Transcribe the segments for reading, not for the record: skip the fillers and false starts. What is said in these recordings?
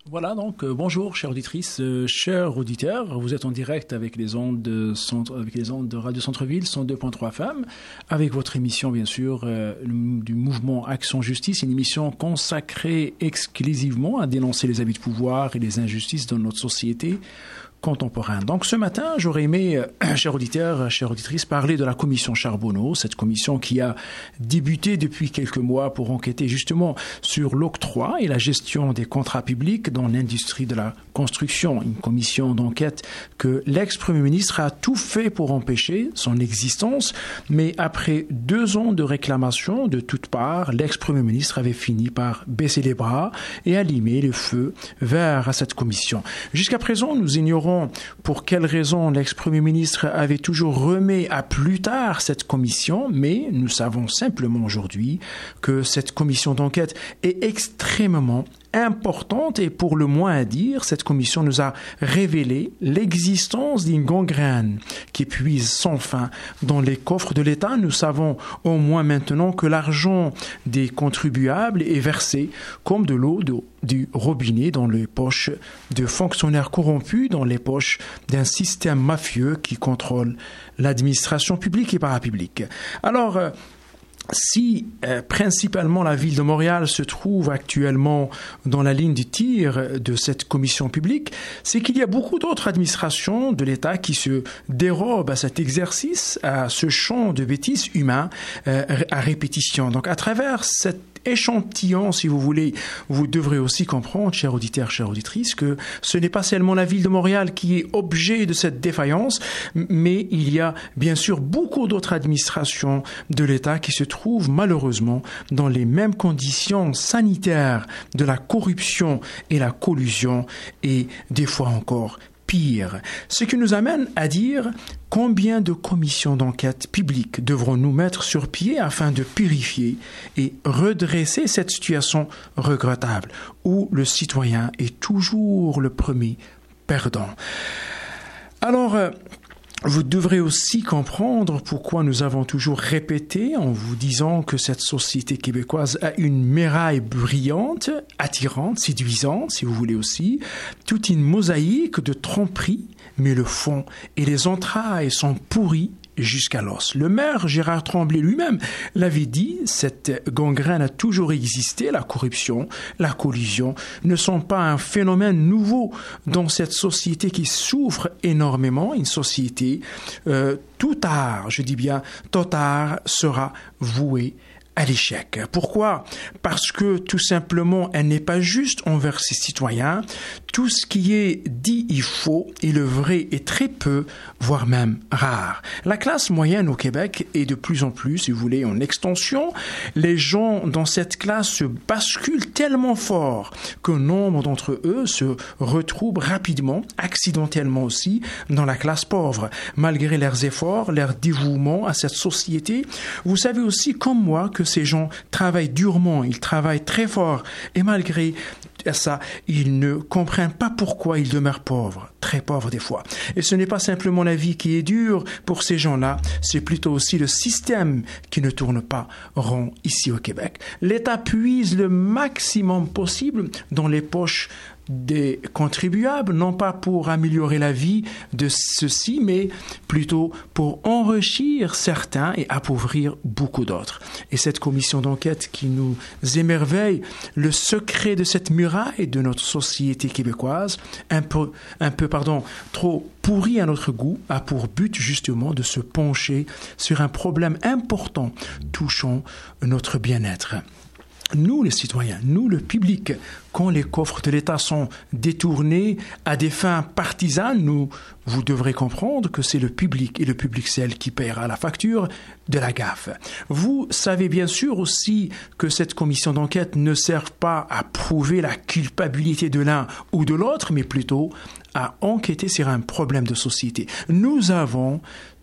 Voilà, donc bonjour chères auditrices, chers auditeurs, vous êtes en direct avec les ondes de Radio Centre-Ville 102.3 FM, avec votre émission bien sûr du mouvement Action Justice, une émission consacrée exclusivement à dénoncer les abus de pouvoir et les injustices dans notre société contemporain. Donc ce matin, j'aurais aimé, chers auditeurs, chères auditrices, parler de la commission Charbonneau, cette commission qui a débuté depuis quelques mois pour enquêter justement sur l'octroi et la gestion des contrats publics dans l'industrie de la construction. Une commission d'enquête que l'ex-premier ministre a tout fait pour empêcher son existence, mais après 2 ans de réclamations de toutes parts, l'ex-premier ministre avait fini par baisser les bras et allumer le feu vert à cette commission. Jusqu'à présent, nous ignorons pour quelles raisons l'ex-premier ministre avait toujours remis à plus tard cette commission, mais nous savons simplement aujourd'hui que cette commission d'enquête est extrêmement importante et pour le moins à dire, cette commission nous a révélé l'existence d'une gangrène qui puise sans fin dans les coffres de l'État. Nous savons au moins maintenant que l'argent des contribuables est versé comme de l'eau du robinet dans les poches de fonctionnaires corrompus, dans les poches d'un système mafieux qui contrôle l'administration publique et parapublique. Alors, si principalement la ville de Montréal se trouve actuellement dans la ligne de tir de cette commission publique, c'est qu'il y a beaucoup d'autres administrations de l'État qui se dérobent à cet exercice, à ce champ de bêtises humains à répétition. Donc à travers cet échantillon, si vous voulez, vous devrez aussi comprendre, chers auditeurs, chères auditrices, que ce n'est pas seulement la ville de Montréal qui est objet de cette défaillance, mais il y a bien sûr beaucoup d'autres administrations de l'État qui se trouvent malheureusement dans les mêmes conditions sanitaires de la corruption et la collusion et des fois encore pire. Ce qui nous amène à dire combien de commissions d'enquête publiques devrons-nous mettre sur pied afin de purifier et redresser cette situation regrettable où le citoyen est toujours le premier perdant. Alors, vous devrez aussi comprendre pourquoi nous avons toujours répété en vous disant que cette société québécoise a une muraille brillante, attirante, séduisante, si vous voulez aussi, toute une mosaïque de tromperies, mais le fond et les entrailles sont pourris jusqu'à l'os. Le maire Gérard Tremblay lui-même l'avait dit, cette gangrène a toujours existé, la corruption, la collusion ne sont pas un phénomène nouveau dans cette société qui souffre énormément, une société tout tard, je dis bien tôt tard, sera vouée à l'échec. Pourquoi? Parce que tout simplement, elle n'est pas juste envers ses citoyens. Tout ce qui est dit il faut et le vrai est très peu, voire même rare. La classe moyenne au Québec est de plus en plus, si vous voulez, en extension. Les gens dans cette classe se basculent tellement fort que nombre d'entre eux se retrouvent rapidement, accidentellement aussi, dans la classe pauvre. Malgré leurs efforts, leur dévouement à cette société, vous savez aussi comme moi que ces gens travaillent durement, ils travaillent très fort et malgré ça, ils ne comprennent pas pourquoi ils demeurent pauvres, très pauvres des fois. Et ce n'est pas simplement la vie qui est dure pour ces gens-là, c'est plutôt aussi le système qui ne tourne pas rond ici au Québec. L'État puise le maximum possible dans les poches des contribuables, non pas pour améliorer la vie de ceux-ci, mais plutôt pour enrichir certains et appauvrir beaucoup d'autres. Et cette commission d'enquête qui nous émerveille, le secret de cette muraille de notre société québécoise, un peu, trop pourri à notre goût, a pour but justement de se pencher sur un problème important touchant notre bien-être. Nous, les citoyens, nous, le public, quand les coffres de l'État sont détournés à des fins partisanes, vous devrez comprendre que c'est le public, et le public c'est elle qui paiera la facture de la gaffe. Vous savez bien sûr aussi que cette commission d'enquête ne sert pas à prouver la culpabilité de l'un ou de l'autre, mais plutôt à enquêter sur un problème de société. Nous avons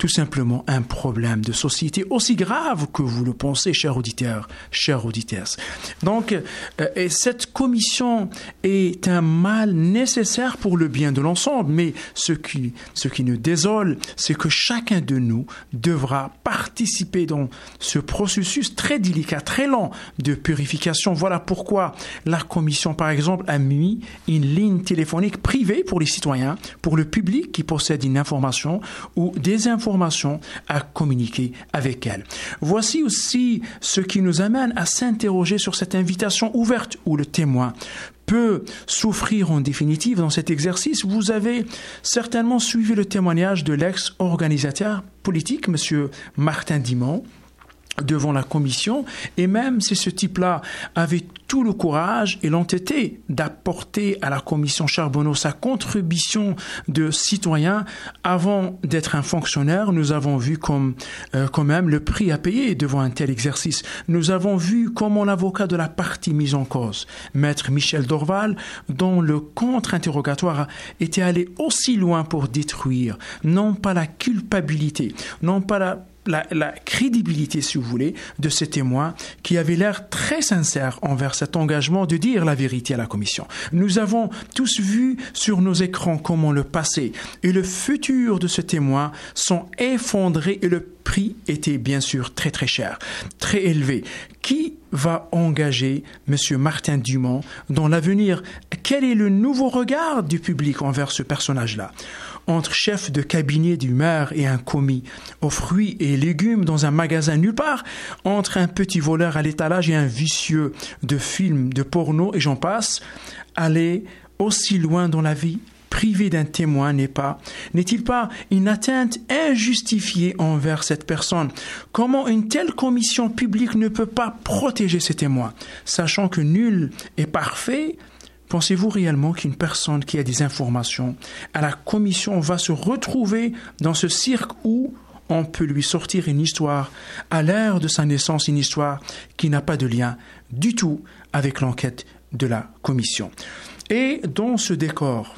tout simplement un problème de société aussi grave que vous le pensez, chers auditeurs, chères auditrices. Donc, et cette commission est un mal nécessaire pour le bien de l'ensemble, mais ce qui nous désole, c'est que chacun de nous devra participer dans ce processus très délicat, très lent de purification. Voilà pourquoi la commission, par exemple, a mis une ligne téléphonique privée pour les citoyens, pour le public qui possède une information ou des informations à communiquer avec elle. Voici aussi ce qui nous amène à s'interroger sur cette invitation ouverte où le témoin peut souffrir en définitive dans cet exercice. Vous avez certainement suivi le témoignage de l'ex-organisateur politique, M. Martin Dimon, devant la commission, et même si ce type-là avait tout le courage et l'entêté d'apporter à la commission Charbonneau sa contribution de citoyen avant d'être un fonctionnaire, nous avons vu quand même le prix à payer devant un tel exercice. Nous avons vu comment l'avocat de la partie mise en cause, Maître Michel Dorval, dont le contre-interrogatoire était allé aussi loin pour détruire non pas la culpabilité, non pas la crédibilité, si vous voulez, de ces témoins qui avaient l'air très sincères envers cet engagement de dire la vérité à la commission. Nous avons tous vu sur nos écrans comment le passé et le futur de ce témoin sont effondrés et le prix était bien sûr très très cher, très élevé. Qui va engager M. Martin Dimon dans l'avenir? Quel est le nouveau regard du public envers ce personnage-là? Entre chef de cabinet du maire et un commis aux fruits et légumes dans un magasin nulle part, entre un petit voleur à l'étalage et un vicieux de films, de porno et j'en passe, aller aussi loin dans la vie privée d'un témoin n'est-il pas une atteinte injustifiée envers cette personne? Comment une telle commission publique ne peut pas protéger ces témoins, sachant que nul est parfait? Pensez-vous réellement qu'une personne qui a des informations à la commission va se retrouver dans ce cirque où on peut lui sortir une histoire à l'heure de sa naissance, une histoire qui n'a pas de lien du tout avec l'enquête de la commission? Et dans ce décor,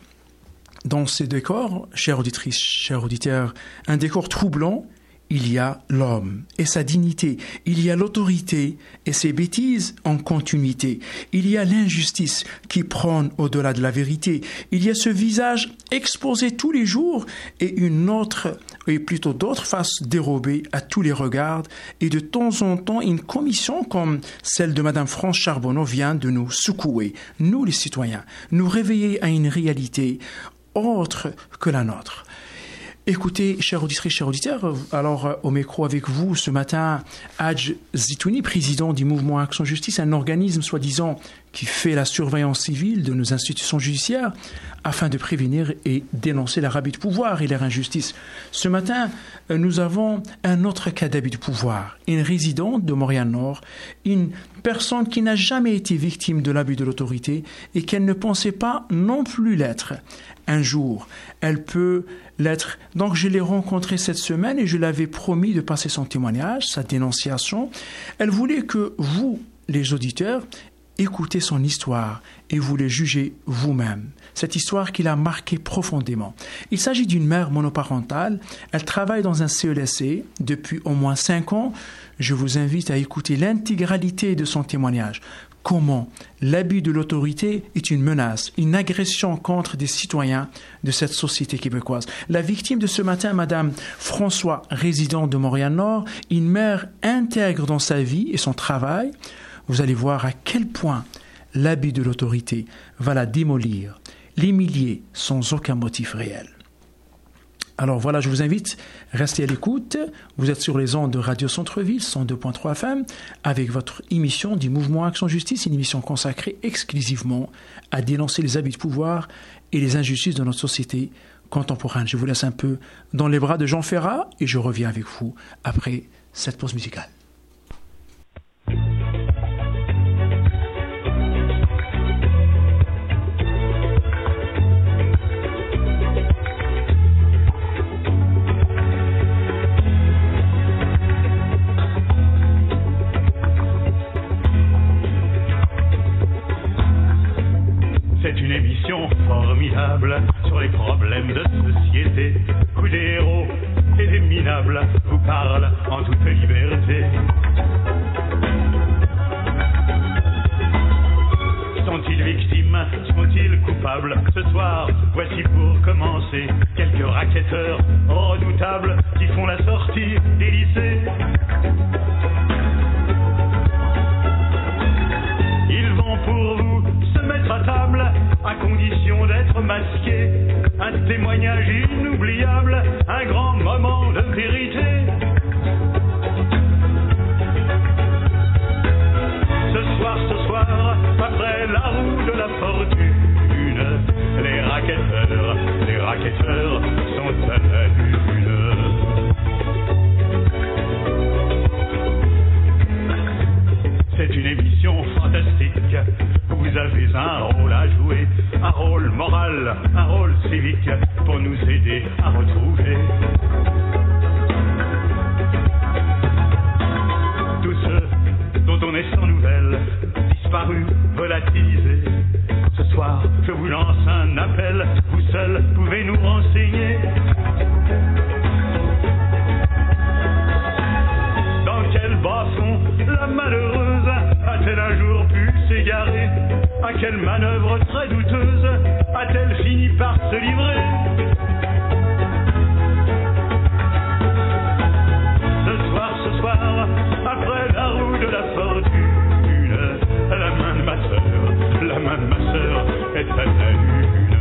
chères auditrices, chers auditeurs, un décor troublant, il y a l'homme et sa dignité, il y a l'autorité et ses bêtises en continuité, il y a l'injustice qui prône au-delà de la vérité, il y a ce visage exposé tous les jours et d'autres faces dérobées à tous les regards, et de temps en temps une commission comme celle de Mme France Charbonneau vient de nous secouer, nous les citoyens, nous réveiller à une réalité autre que la nôtre. Écoutez, chers auditrices, chers auditeurs, alors au micro avec vous ce matin, Hadj Zitouni, président du mouvement Action Justice, un organisme soi-disant qui fait la surveillance civile de nos institutions judiciaires afin de prévenir et dénoncer la rabais de pouvoir et leur injustice. Ce matin, nous avons un autre cas d'abus de pouvoir, une résidente de Montréal-Nord, une personne qui n'a jamais été victime de l'abus de l'autorité et qu'elle ne pensait pas non plus l'être. Un jour, elle peut l'être. Donc, je l'ai rencontrée cette semaine et je l'avais promis de passer son témoignage, sa dénonciation. Elle voulait que vous, les auditeurs, écoutez son histoire et vous les jugez vous-même. Cette histoire qui l'a marquée profondément. Il s'agit d'une mère monoparentale. Elle travaille dans un CLSC depuis au moins 5 ans. Je vous invite à écouter l'intégralité de son témoignage. Comment l'abus de l'autorité est une menace, une agression contre des citoyens de cette société québécoise. La victime de ce matin, Madame François, résidente de Montréal-Nord, une mère intègre dans sa vie et son travail. Vous allez voir à quel point l'abus de l'autorité va la démolir, l'humilier sans aucun motif réel. Alors voilà, je vous invite, restez à l'écoute. Vous êtes sur les ondes de Radio Centre-Ville, 102.3 FM, avec votre émission du Mouvement Action Justice, une émission consacrée exclusivement à dénoncer les abus de pouvoir et les injustices de notre société contemporaine. Je vous laisse un peu dans les bras de Jean Ferrat et je reviens avec vous après cette pause musicale. C'est une émission formidable sur les problèmes de société. Coup des héros, et des minables vous parlent en toute liberté. Sont-ils victimes? Sont-ils coupables? Ce soir, voici pour commencer quelques racketteurs redoutables qui font la sortie des lycées. Ils vont pour vous se mettre à table à condition d'être masqués. Un témoignage inoubliable, un grand moment de vérité. Ce soir, après la roue de la fortune, les racketteurs sont à la lune. C'est une émission fantastique, vous avez un rôle à jouer, un rôle moral, un rôle civique, pour nous aider à retrouver tous ceux dont on est sans nouvelles, disparus, volatilisés. Ce soir, je vous lance un appel, vous seuls pouvez nous renseigner. Dans quel bas-fond la malheureuse a-t-elle un jour pu s'égarer? À quelle manœuvre très douteuse a-t-elle fini par se livrer? Ce soir, après la roue de la fortune, la main de ma sœur est à la lune.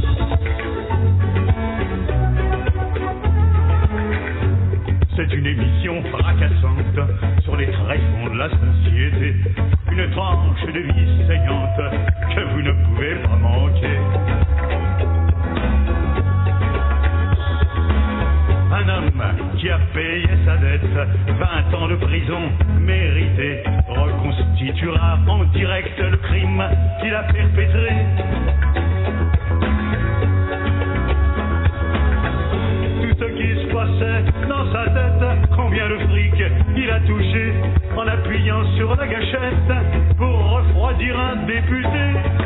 C'est une émission fracassante sur les tréfonds de la société, une tranche de vie saignante que vous ne pouvez pas manquer. Un homme qui a payé sa dette, 20 ans de prison méritée, reconstituera en direct le crime qu'il a perpétré. Tout ce qui se passait dans sa tête, combien de fric il a touché en appuyant sur la gâchette pour refroidir un député.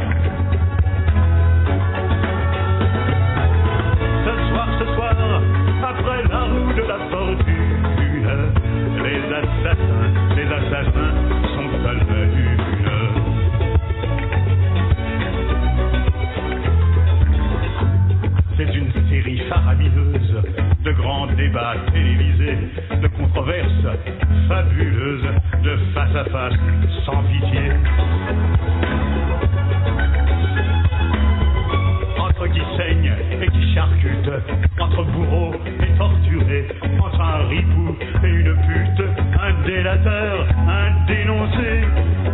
Ce soir, après la roue de la fortune, les assassins sont à la lune. C'est une série faramineuse de grands débats télévisés, de controverses fabuleuses, de face à face sans pitié. Entre qui saigne et qui charcute, entre bourreaux et torturés, entre un ripou et une pute, un délateur, un dénoncé.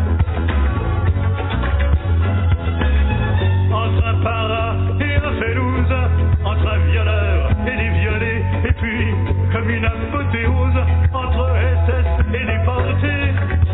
Entre un para et un félouse, entre un violeur et des violés, et puis, comme une apothéose, entre SS et déportés.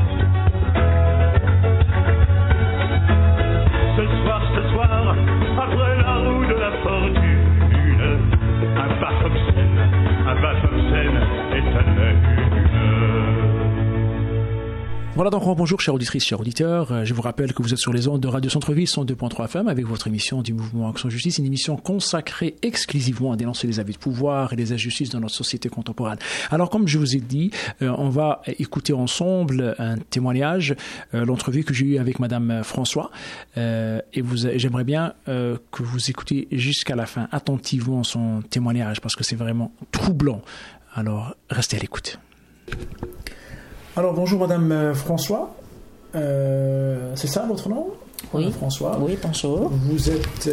Ce soir, après la roue de la fortune, un baf obscène est à la lune. Voilà donc bonjour chers auditrices, chers auditeurs. Je vous rappelle que vous êtes sur les ondes de Radio Centre-Ville 102.3 FM avec votre émission du Mouvement Action Justice, une émission consacrée exclusivement à dénoncer les abus de pouvoir et les injustices dans notre société contemporaine. Alors comme je vous ai dit, on va écouter ensemble un témoignage, l'entrevue que j'ai eue avec Madame François, et j'aimerais bien que vous écoutiez jusqu'à la fin attentivement son témoignage parce que c'est vraiment troublant. Alors restez à l'écoute. Alors bonjour Madame François, c'est ça votre nom? Oui. François. Oui, bonjour. Vous êtes,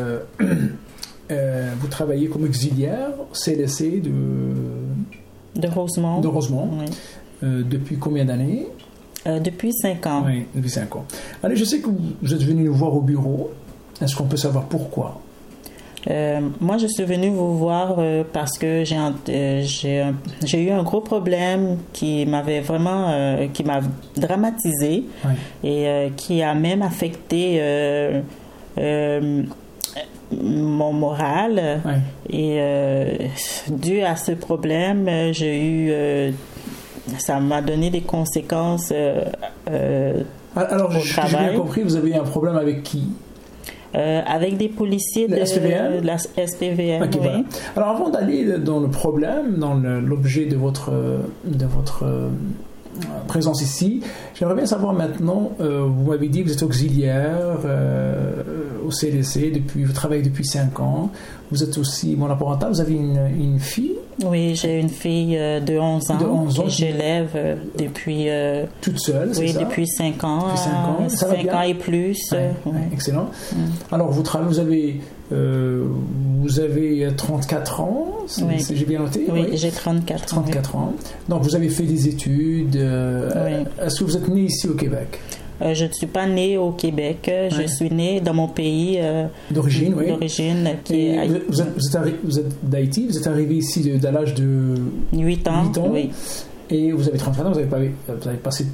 vous travaillez comme auxiliaire CLSC de Rosemont. De Rosemont. Oui. Depuis combien d'années? Depuis 5 ans. Oui, depuis 5 ans. Allez, je sais que vous êtes venu nous voir au bureau. Est-ce qu'on peut savoir pourquoi? Moi, je suis venue vous voir parce que j'ai eu un gros problème qui m'avait vraiment qui m'a dramatisé, oui, et qui a même affecté mon moral. Oui. Et dû à ce problème, ça m'a donné des conséquences alors, au travail. J'ai bien compris, vous avez eu un problème avec qui? Avec des policiers de la SPVM. Okay, oui. Voilà. Alors avant d'aller dans le problème, dans l'objet de votre présence ici, j'aimerais bien savoir maintenant, vous m'avez dit que vous êtes auxiliaire au CDC, vous travaillez depuis 5 ans, vous êtes aussi monoparental, vous avez une fille? Oui, j'ai une fille de 11 ans, de 11 ans que j'élève depuis... toute seule, c'est ça? Oui, depuis 5 ans. Depuis 5 ans, ça va bien? 5 ans et plus. Ouais, excellent. Alors, vous avez 34 ans, j'ai bien noté? Oui, j'ai 34 ans. 34 ans. Donc, vous avez fait des études. Est-ce que vous êtes né ici au Québec? Je ne suis pas née au Québec. Je suis née dans mon pays d'origine. Oui. D'origine. Vous êtes d'Haïti. Vous êtes arrivé ici à l'âge de 8 ans. Oui. Et vous avez 34 ans. Vous avez passé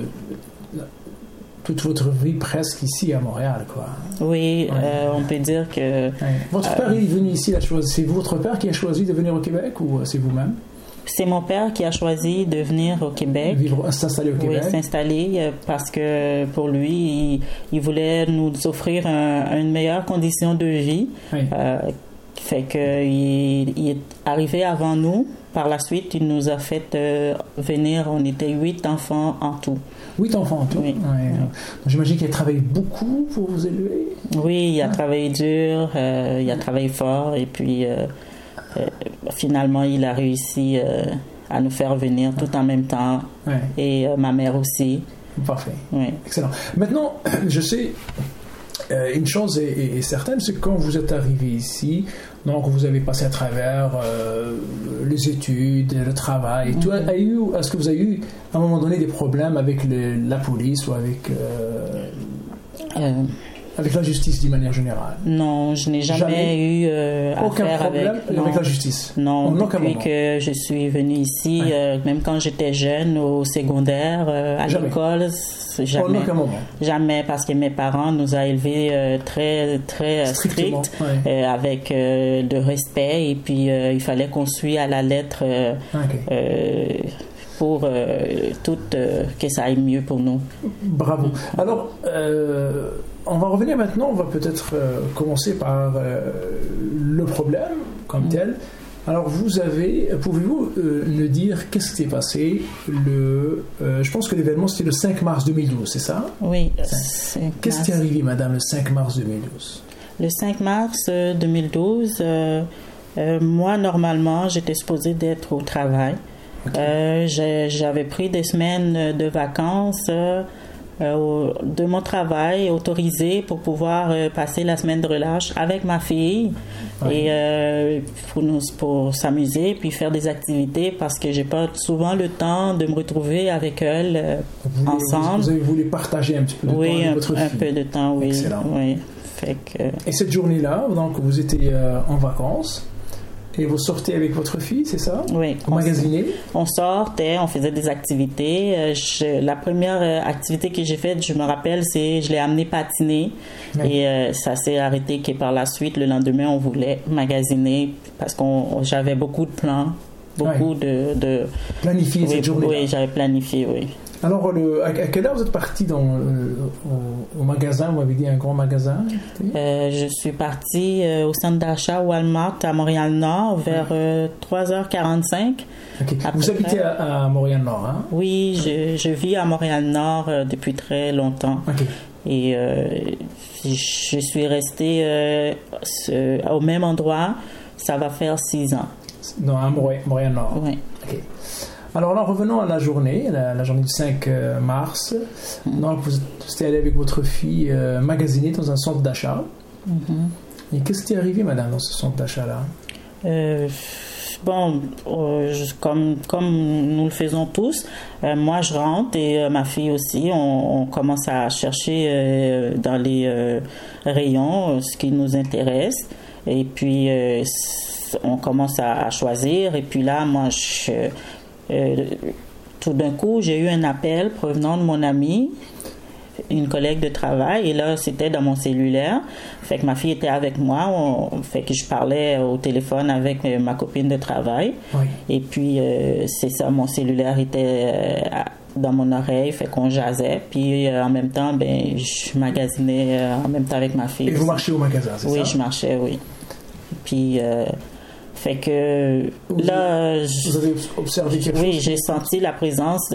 toute votre vie presque ici à Montréal, quoi. Oui, on peut dire que... Votre père est venu ici. C'est votre père qui a choisi de venir au Québec ou c'est vous-même? C'est mon père qui a choisi de venir au Québec. S'installer au Québec. Oui, s'installer parce que pour lui, il voulait nous offrir une meilleure condition de vie. Oui. Fait qu'il est arrivé avant nous. Par la suite, il nous a fait venir. On était 8 enfants en tout. 8 enfants en tout? Oui. Ouais. J'imagine qu'il a travaillé beaucoup pour vous élever. Oui, il a travaillé dur, il a travaillé fort et puis... finalement, il a réussi à nous faire venir tout en même temps. Et ma mère aussi. Parfait. Excellent. Maintenant, je sais, une chose est certaine, c'est que quand vous êtes arrivé ici, donc vous avez passé à travers les études, le travail, et tout. Est-ce que vous avez eu, à un moment donné, des problèmes avec la police ou avec la justice d'une manière générale? Non, je n'ai jamais eu aucun affaire problème avec la justice? Non, depuis que je suis venue ici, même quand j'étais jeune, au secondaire, à l'école, jamais. En aucun moment? Jamais, parce que mes parents nous ont élevés très, très stricts, avec de respect, et puis il fallait qu'on suive à la lettre pour que ça aille mieux pour nous. Bravo. Alors, on va revenir maintenant, on va peut-être commencer par le problème comme tel. Alors, pouvez-vous nous dire qu'est-ce qui s'est passé je pense que l'événement c'était le 5 mars 2012, c'est ça? Oui. Qu'est-ce qui est arrivé, madame, le 5 mars 2012? Le 5 mars 2012, moi, normalement, j'étais supposée d'être au travail. J'avais pris des semaines de vacances de mon travail autorisé pour pouvoir passer la semaine de relâche avec ma fille et pour s'amuser puis faire des activités parce que j'ai pas souvent le temps de me retrouver avec elle ensemble. Vous avez voulu partager un petit peu de temps avec votre fille? Un peu de temps, oui. Excellent. Oui. Et cette journée-là, donc vous étiez en vacances. Et vous sortez avec votre fille, c'est ça? Oui. Vous magasinez? On sortait, on faisait des activités. La première activité que j'ai faite, je me rappelle, c'est je l'ai amenée patiner. Oui. Et ça s'est arrêté que par la suite, le lendemain, on voulait magasiner parce que j'avais beaucoup de plans, beaucoup de... Planifier cette journée-là? Oui, j'avais planifié, oui. Alors, à quelle heure vous êtes parti au magasin? Vous m'avez dit un grand magasin? Je suis partie au centre d'achat Walmart à Montréal-Nord vers 3h45. Okay. Vous habitez à Montréal-Nord, hein? Oui, je vis à Montréal-Nord depuis très longtemps. Okay. Et je suis restée au même endroit. Ça va faire 6 ans. Non, à Montréal-Nord? Oui. Okay. Alors là, revenons à la journée, la journée du 5 mars. Donc, vous êtes allé avec votre fille magasiner dans un centre d'achat. Et qu'est-ce qui est arrivé, madame, dans ce centre d'achat-là? Comme nous le faisons tous, moi je rentre et ma fille aussi, on commence à chercher dans les rayons ce qui nous intéresse. Et puis, on commence à choisir. Et puis là, moi, tout d'un coup, j'ai eu un appel provenant de mon amie, une collègue de travail, et là, c'était dans mon cellulaire. Fait que ma fille était avec moi, fait que je parlais au téléphone avec ma copine de travail. Oui. Et puis, c'est ça, mon cellulaire était dans mon oreille, fait qu'on jasait. Puis en même temps, je magasinais en même temps avec ma fille. Et vous marchez au magasin, c'est ça? Oui, je marchais, oui. Puis, fait que là... Vous avez observé quelque chose? Oui, j'ai senti la présence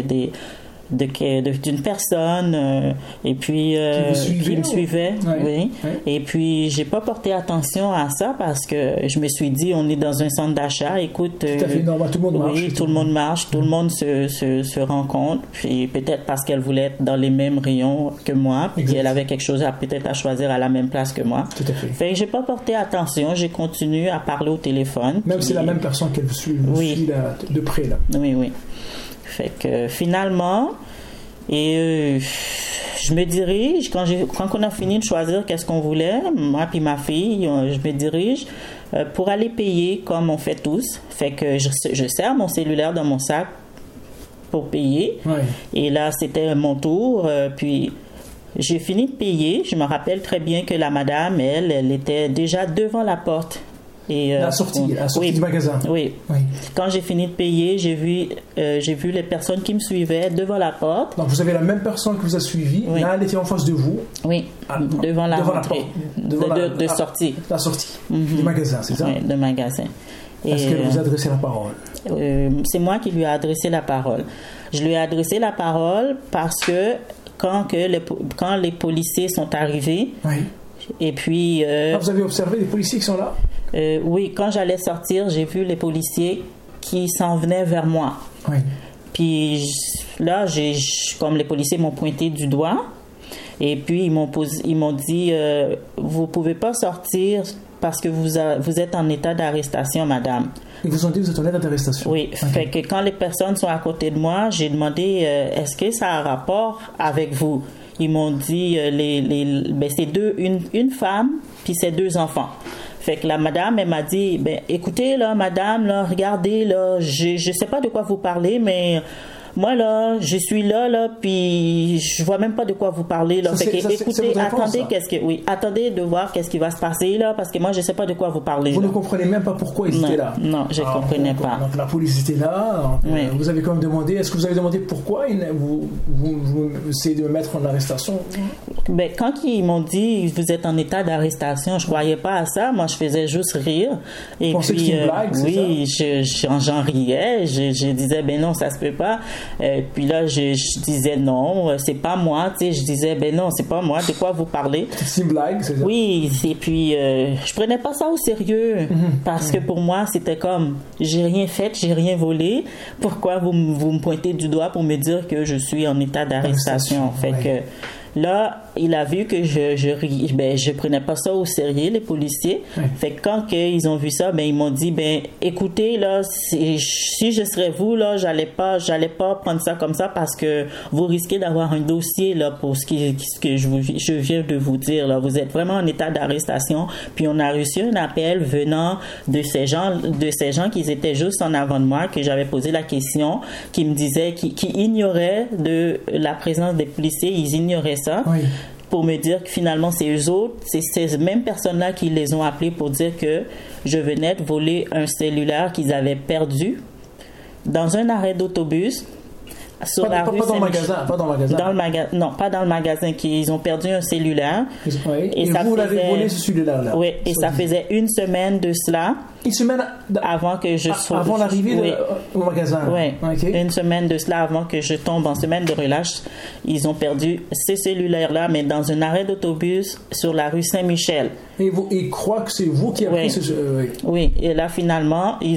d'une personne et puis qui me suivait, oui. Et puis j'ai pas porté attention à ça parce que je me suis dit on est dans un centre d'achat, écoute, tout à fait normal, tout le monde marche. Oui, tout le monde marche, tout le monde se rencontre, puis peut-être parce qu'elle voulait être dans les mêmes rayons que moi, puis elle avait quelque chose à choisir à la même place que moi. Tout à fait. Fait que j'ai pas porté attention, j'ai continué à parler au téléphone. Même si c'est la même personne qu'elle suit là, de près là. Oui. Fait que finalement, je me dirige, quand on a fini de choisir qu'est-ce qu'on voulait, moi puis ma fille, je me dirige pour aller payer comme on fait tous. Fait que je serre mon cellulaire dans mon sac pour payer. Ouais. Et là, c'était mon tour. Puis j'ai fini de payer. Je me rappelle très bien que la madame, elle était déjà devant la porte. Et, la sortie du magasin. Oui. Quand j'ai fini de payer, j'ai vu les personnes qui me suivaient devant la porte. Donc vous avez la même personne qui vous a suivi. Oui. Là, elle était en face de vous. Oui. Devant la rentrée. De sortie. La sortie du magasin, c'est ça? Oui, du magasin. Est-ce qu'elle vous a adressé la parole? C'est moi qui lui ai adressé la parole. Je lui ai adressé la parole parce que quand les policiers sont arrivés, et puis... vous avez observé les policiers qui sont là? Oui, quand j'allais sortir, j'ai vu les policiers qui s'en venaient vers moi. Oui. Puis là, comme les policiers m'ont pointé du doigt, et puis ils m'ont dit vous pouvez pas sortir parce que vous êtes en état d'arrestation, madame. Ils vous ont dit que vous êtes en état d'arrestation? Oui. Okay. Fait que quand les personnes sont à côté de moi, j'ai demandé est-ce que ça a un rapport avec vous? Ils m'ont dit c'est une femme puis c'est 2 enfants. Fait que la madame, elle m'a dit, écoutez, là, madame, là, regardez, là, je sais pas de quoi vous parlez, mais moi, là, je suis là, puis je vois même pas de quoi vous parlez, là. Fait que, écoutez, attendez de voir qu'est-ce qui va se passer, là, parce que moi, je sais pas de quoi vous parlez. Vous ne comprenez même pas pourquoi ils étaient là? Non, je comprenais pas. Donc, la police était là, vous avez quand même demandé, est-ce que vous avez demandé pourquoi vous essayez de me mettre en arrestation? Quand ils m'ont dit, vous êtes en état d'arrestation, je croyais pas à ça, moi, je faisais juste rire. Et puis, que c'était une blague, oui, j'en riais, je disais, non, ça se peut pas. Puis là, je disais non, c'est pas moi, tu sais, je disais non, c'est pas moi, de quoi vous parlez? C'est une blague, c'est ça? Oui, et puis je prenais pas ça au sérieux parce que pour moi, c'était comme j'ai rien fait, j'ai rien volé, pourquoi vous me pointez du doigt pour me dire que je suis en état d'arrestation? Fait que là, il a vu que je prenais pas ça au sérieux, les policiers. Fait que quand ils ont vu ça, ils m'ont dit, écoutez, là, si je serais vous, là, j'allais pas prendre ça comme ça parce que vous risquez d'avoir un dossier, là, pour ce que je viens de vous dire, là. Vous êtes vraiment en état d'arrestation. Puis on a reçu un appel venant de ces gens qui étaient juste en avant de moi, que j'avais posé la question, qui me disaient, qui ignoraient de la présence des policiers, ils ignoraient ça. Oui. Pour me dire que finalement c'est eux autres, c'est ces mêmes personnes-là qui les ont appelés pour dire que je venais de voler un cellulaire qu'ils avaient perdu dans un arrêt d'autobus sur la rue Saint-Michel. Pas dans le magasin. Non, pas dans le magasin. Ils ont perdu un cellulaire. Oui. Et vous l'avez volé ce cellulaire-là. Oui, et ça faisait une semaine de cela. Une semaine avant que je sois... Avant l'arrivée au magasin. Oui, Une semaine de cela avant que je tombe en semaine de relâche. Ils ont perdu ces cellulaires-là, mais dans un arrêt d'autobus sur la rue Saint-Michel. Et ils croient que c'est vous qui avez pris ce... Oui, et là, finalement, ils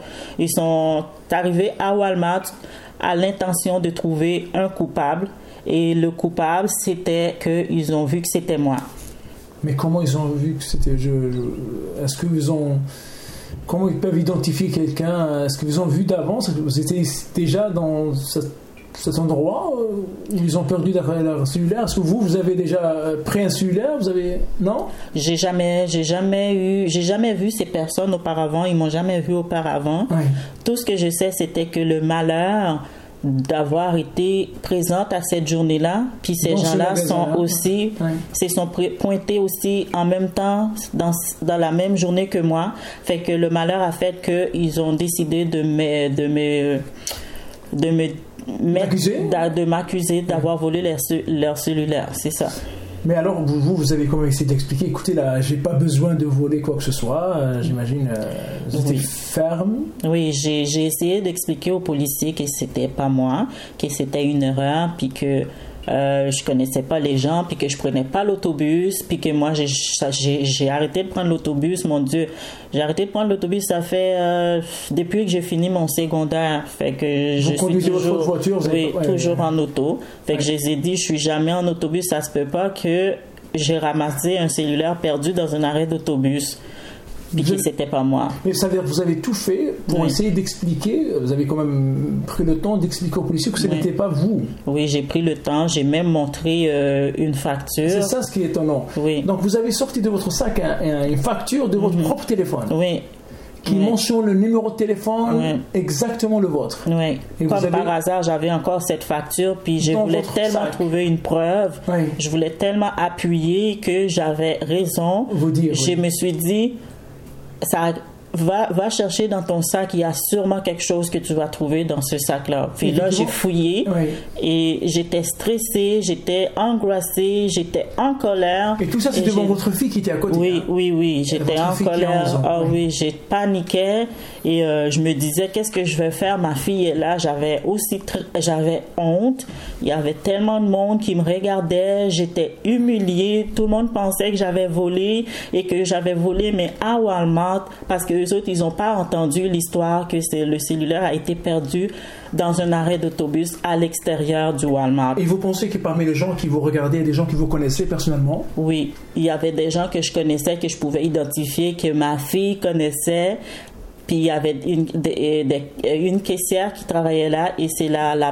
sont arrivés à Walmart à l'intention de trouver un coupable. Et le coupable, c'était qu'ils ont vu que c'était moi. Mais comment ils ont vu que c'était... Est-ce qu'ils ont... Comment ils peuvent identifier quelqu'un? Est-ce qu'ils ont vu d'avance? Vous étiez déjà dans cet endroit où ils ont perdu leur cellulaire? Est-ce que vous avez déjà pris un cellulaire? Non? J'ai jamais vu ces personnes auparavant. Ils m'ont jamais vu auparavant. Oui. Tout ce que je sais, c'était que le malheur d'avoir été présente à cette journée-là, puis ces gens-là sont aussi se sont pointés aussi en même temps dans la même journée que moi, fait que le malheur a fait qu'ils ont décidé de me de m'accuser d'avoir volé leur cellulaire, c'est ça. Mais alors, vous avez quand même essayé d'expliquer, écoutez, là, j'ai pas besoin de voler quoi que ce soit, j'imagine, vous étiez ferme. Oui, j'ai essayé d'expliquer aux policiers que c'était pas moi, que c'était une erreur, puis que je connaissais pas les gens, puis que je prenais pas l'autobus, puis que moi j'ai arrêté de prendre l'autobus. Mon Dieu, j'ai arrêté de prendre l'autobus, ça fait depuis que j'ai fini mon secondaire, fait que je suis toujours voiture, toujours en auto. Fait que je les ai dit, je suis jamais en autobus, ça se peut pas que j'ai ramassé un cellulaire perdu dans un arrêt d'autobus. Puis que c'était pas moi. Mais ça veut dire que vous avez tout fait pour essayer d'expliquer, vous avez quand même pris le temps d'expliquer aux policiers que ce n'était pas vous. Oui, j'ai pris le temps, j'ai même montré une facture. C'est ça ce qui est étonnant. Oui. Donc vous avez sorti de votre sac une facture de votre propre téléphone. Oui. Qui mentionne le numéro de téléphone, exactement le vôtre. Oui. Comme par hasard, j'avais encore cette facture, puis je voulais tellement trouver une preuve, je voulais tellement appuyer que j'avais raison. Je me suis dit, ça va chercher dans ton sac, il y a sûrement quelque chose que tu vas trouver dans ce sac-là. Puis là, j'ai fouillé et j'étais stressée, j'étais angoissée, j'étais en colère. Et tout ça, c'est devant votre fille qui était à côté. Oui, j'étais en colère. Oui, j'ai paniqué et je me disais, qu'est-ce que je vais faire? Ma fille est là, j'avais honte. Il y avait tellement de monde qui me regardait, j'étais humiliée. Tout le monde pensait que j'avais volé et que j'avais volé, mais à Walmart, parce que eux autres, ils n'ont pas entendu l'histoire que le cellulaire a été perdu dans un arrêt d'autobus à l'extérieur du Walmart. Et vous pensez que parmi les gens qui vous regardaient, il y a des gens qui vous connaissaient personnellement? Oui, il y avait des gens que je connaissais, que je pouvais identifier, que ma fille connaissait. Puis il y avait une caissière qui travaillait là et c'est la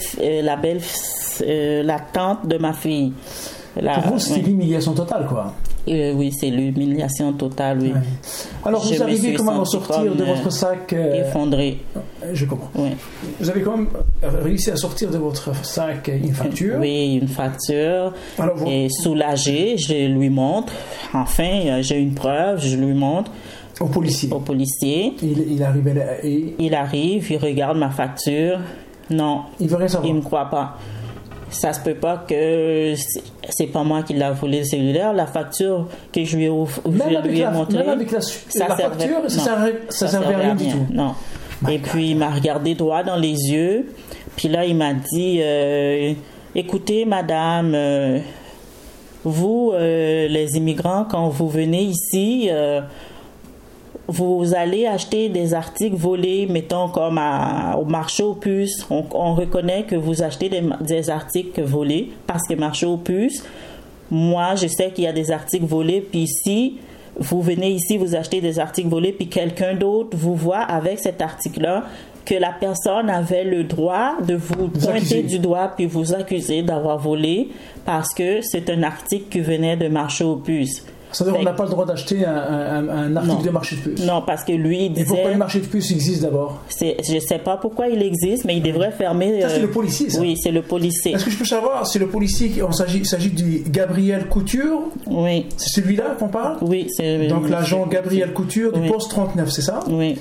tante de ma fille. Pour vous, c'est l'humiliation totale, quoi. Oui, c'est l'humiliation totale, oui. Ouais. Alors, vous arrivez comment à sortir de votre sac effondré. Je comprends. Oui. Vous avez quand même réussi à sortir de votre sac une facture. Oui, une facture. Alors, et soulagée, je lui montre. Enfin, j'ai une preuve, je lui montre. Au policier. Il arrive, il regarde ma facture. Non. Il veut rien savoir. Il me croit pas. Ça se peut pas que c'est pas moi qui l'a volé le cellulaire. La facture que je lui ai montrée, même avec la facture, ça servait à rien du tout. Non. Et puis il m'a regardé droit dans les yeux. Puis là il m'a dit, écoutez madame, vous les immigrants quand vous venez ici. Vous allez acheter des articles volés, mettons comme au marché aux puces. On reconnaît que vous achetez des articles volés parce que marché aux puces, moi je sais qu'il y a des articles volés. Puis si vous venez ici, vous achetez des articles volés, puis quelqu'un d'autre vous voit avec cet article-là, que la personne avait le droit de vous pointer du doigt puis vous accuser d'avoir volé parce que c'est un article qui venait de marché aux puces. C'est-à-dire qu'on n'a pas le droit d'acheter un article de marché de puces. Non, parce que lui, il disait... Et pourquoi le marché de puces existe d'abord? Je ne sais pas pourquoi il existe, mais il devrait fermer... Ça, c'est le policier, ça? Oui, c'est le policier. Est-ce que je peux savoir, c'est le policier, il s'agit du Gabriel Couture? Oui. C'est celui-là qu'on parle? Oui, c'est... Donc l'agent Gabriel Couture du poste 39, c'est ça? Oui.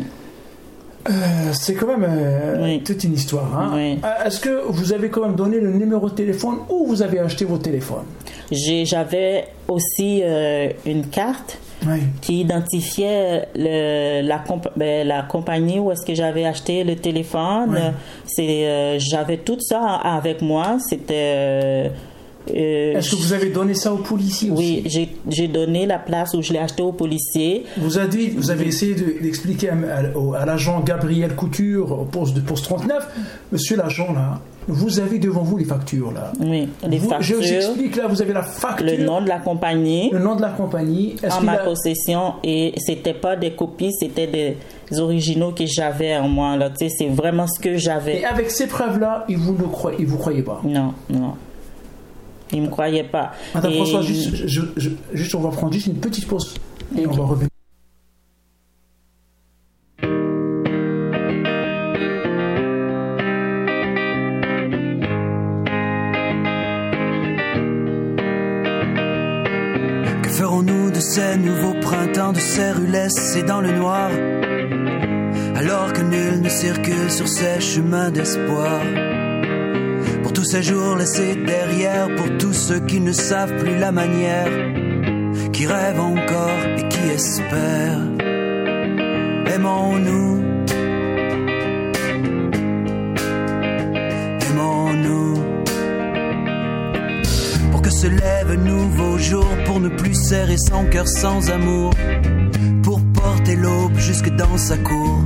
C'est quand même toute une histoire. Hein? Oui. Est-ce que vous avez quand même donné le numéro de téléphone où vous avez acheté vos téléphones? J'avais aussi une carte qui identifiait la compagnie où est-ce que j'avais acheté le téléphone. J'avais tout ça avec moi. C'était... Est-ce que vous avez donné ça aux policiers aussi? Oui, j'ai donné la place où je l'ai acheté aux policiers. Vous avez essayé d'expliquer à l'agent Gabriel Couture au poste 39, monsieur l'agent là, vous avez devant vous les factures là. Oui, les factures. Je vous explique là, vous avez la facture. Le nom de la compagnie. En ma possession et c'était pas des copies, c'était des originaux que j'avais en moi là. Tu sais, c'est vraiment ce que j'avais. Et avec ces preuves là, ils vous croyaient pas? Non. Il ne me croyait pas. Madame François, on va prendre juste une petite pause et on va revenir. Que ferons-nous de ces nouveaux printemps de serrues laissées dans le noir, alors que nul ne circule sur ces chemins d'espoir? tous ces jours laissés derrière, pour tous ceux qui ne savent plus la manière, qui rêvent encore et qui espèrent. Aimons-nous, aimons-nous, pour que se lève un nouveau jour, pour ne plus serrer son cœur sans amour, pour porter l'aube jusque dans sa cour.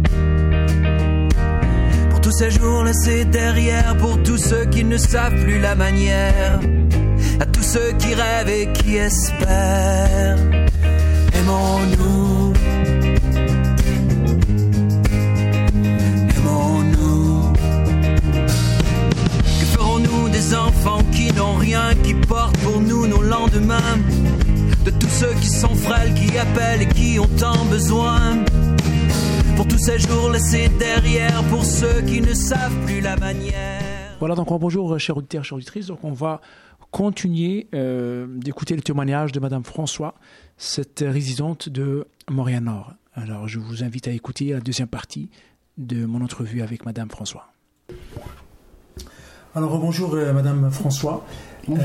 Pour tous ces jours laissés derrière, pour tous ceux qui ne savent plus la manière, à tous ceux qui rêvent et qui espèrent. Aimons-nous, aimons-nous. Que ferons-nous des enfants qui n'ont rien, qui portent pour nous nos lendemains, de tous ceux qui sont frêles, qui appellent et qui ont tant besoin, pour tous ces jours laissés derrière, pour ceux qui ne savent plus la manière. Voilà, donc bonjour chers auditeurs, chères auditrices. Donc on va continuer d'écouter le témoignage de Madame François, cette résidente de Montréal-Nord. Alors je vous invite à écouter la deuxième partie de mon entrevue avec Madame François. Alors bonjour Madame François. Bonjour.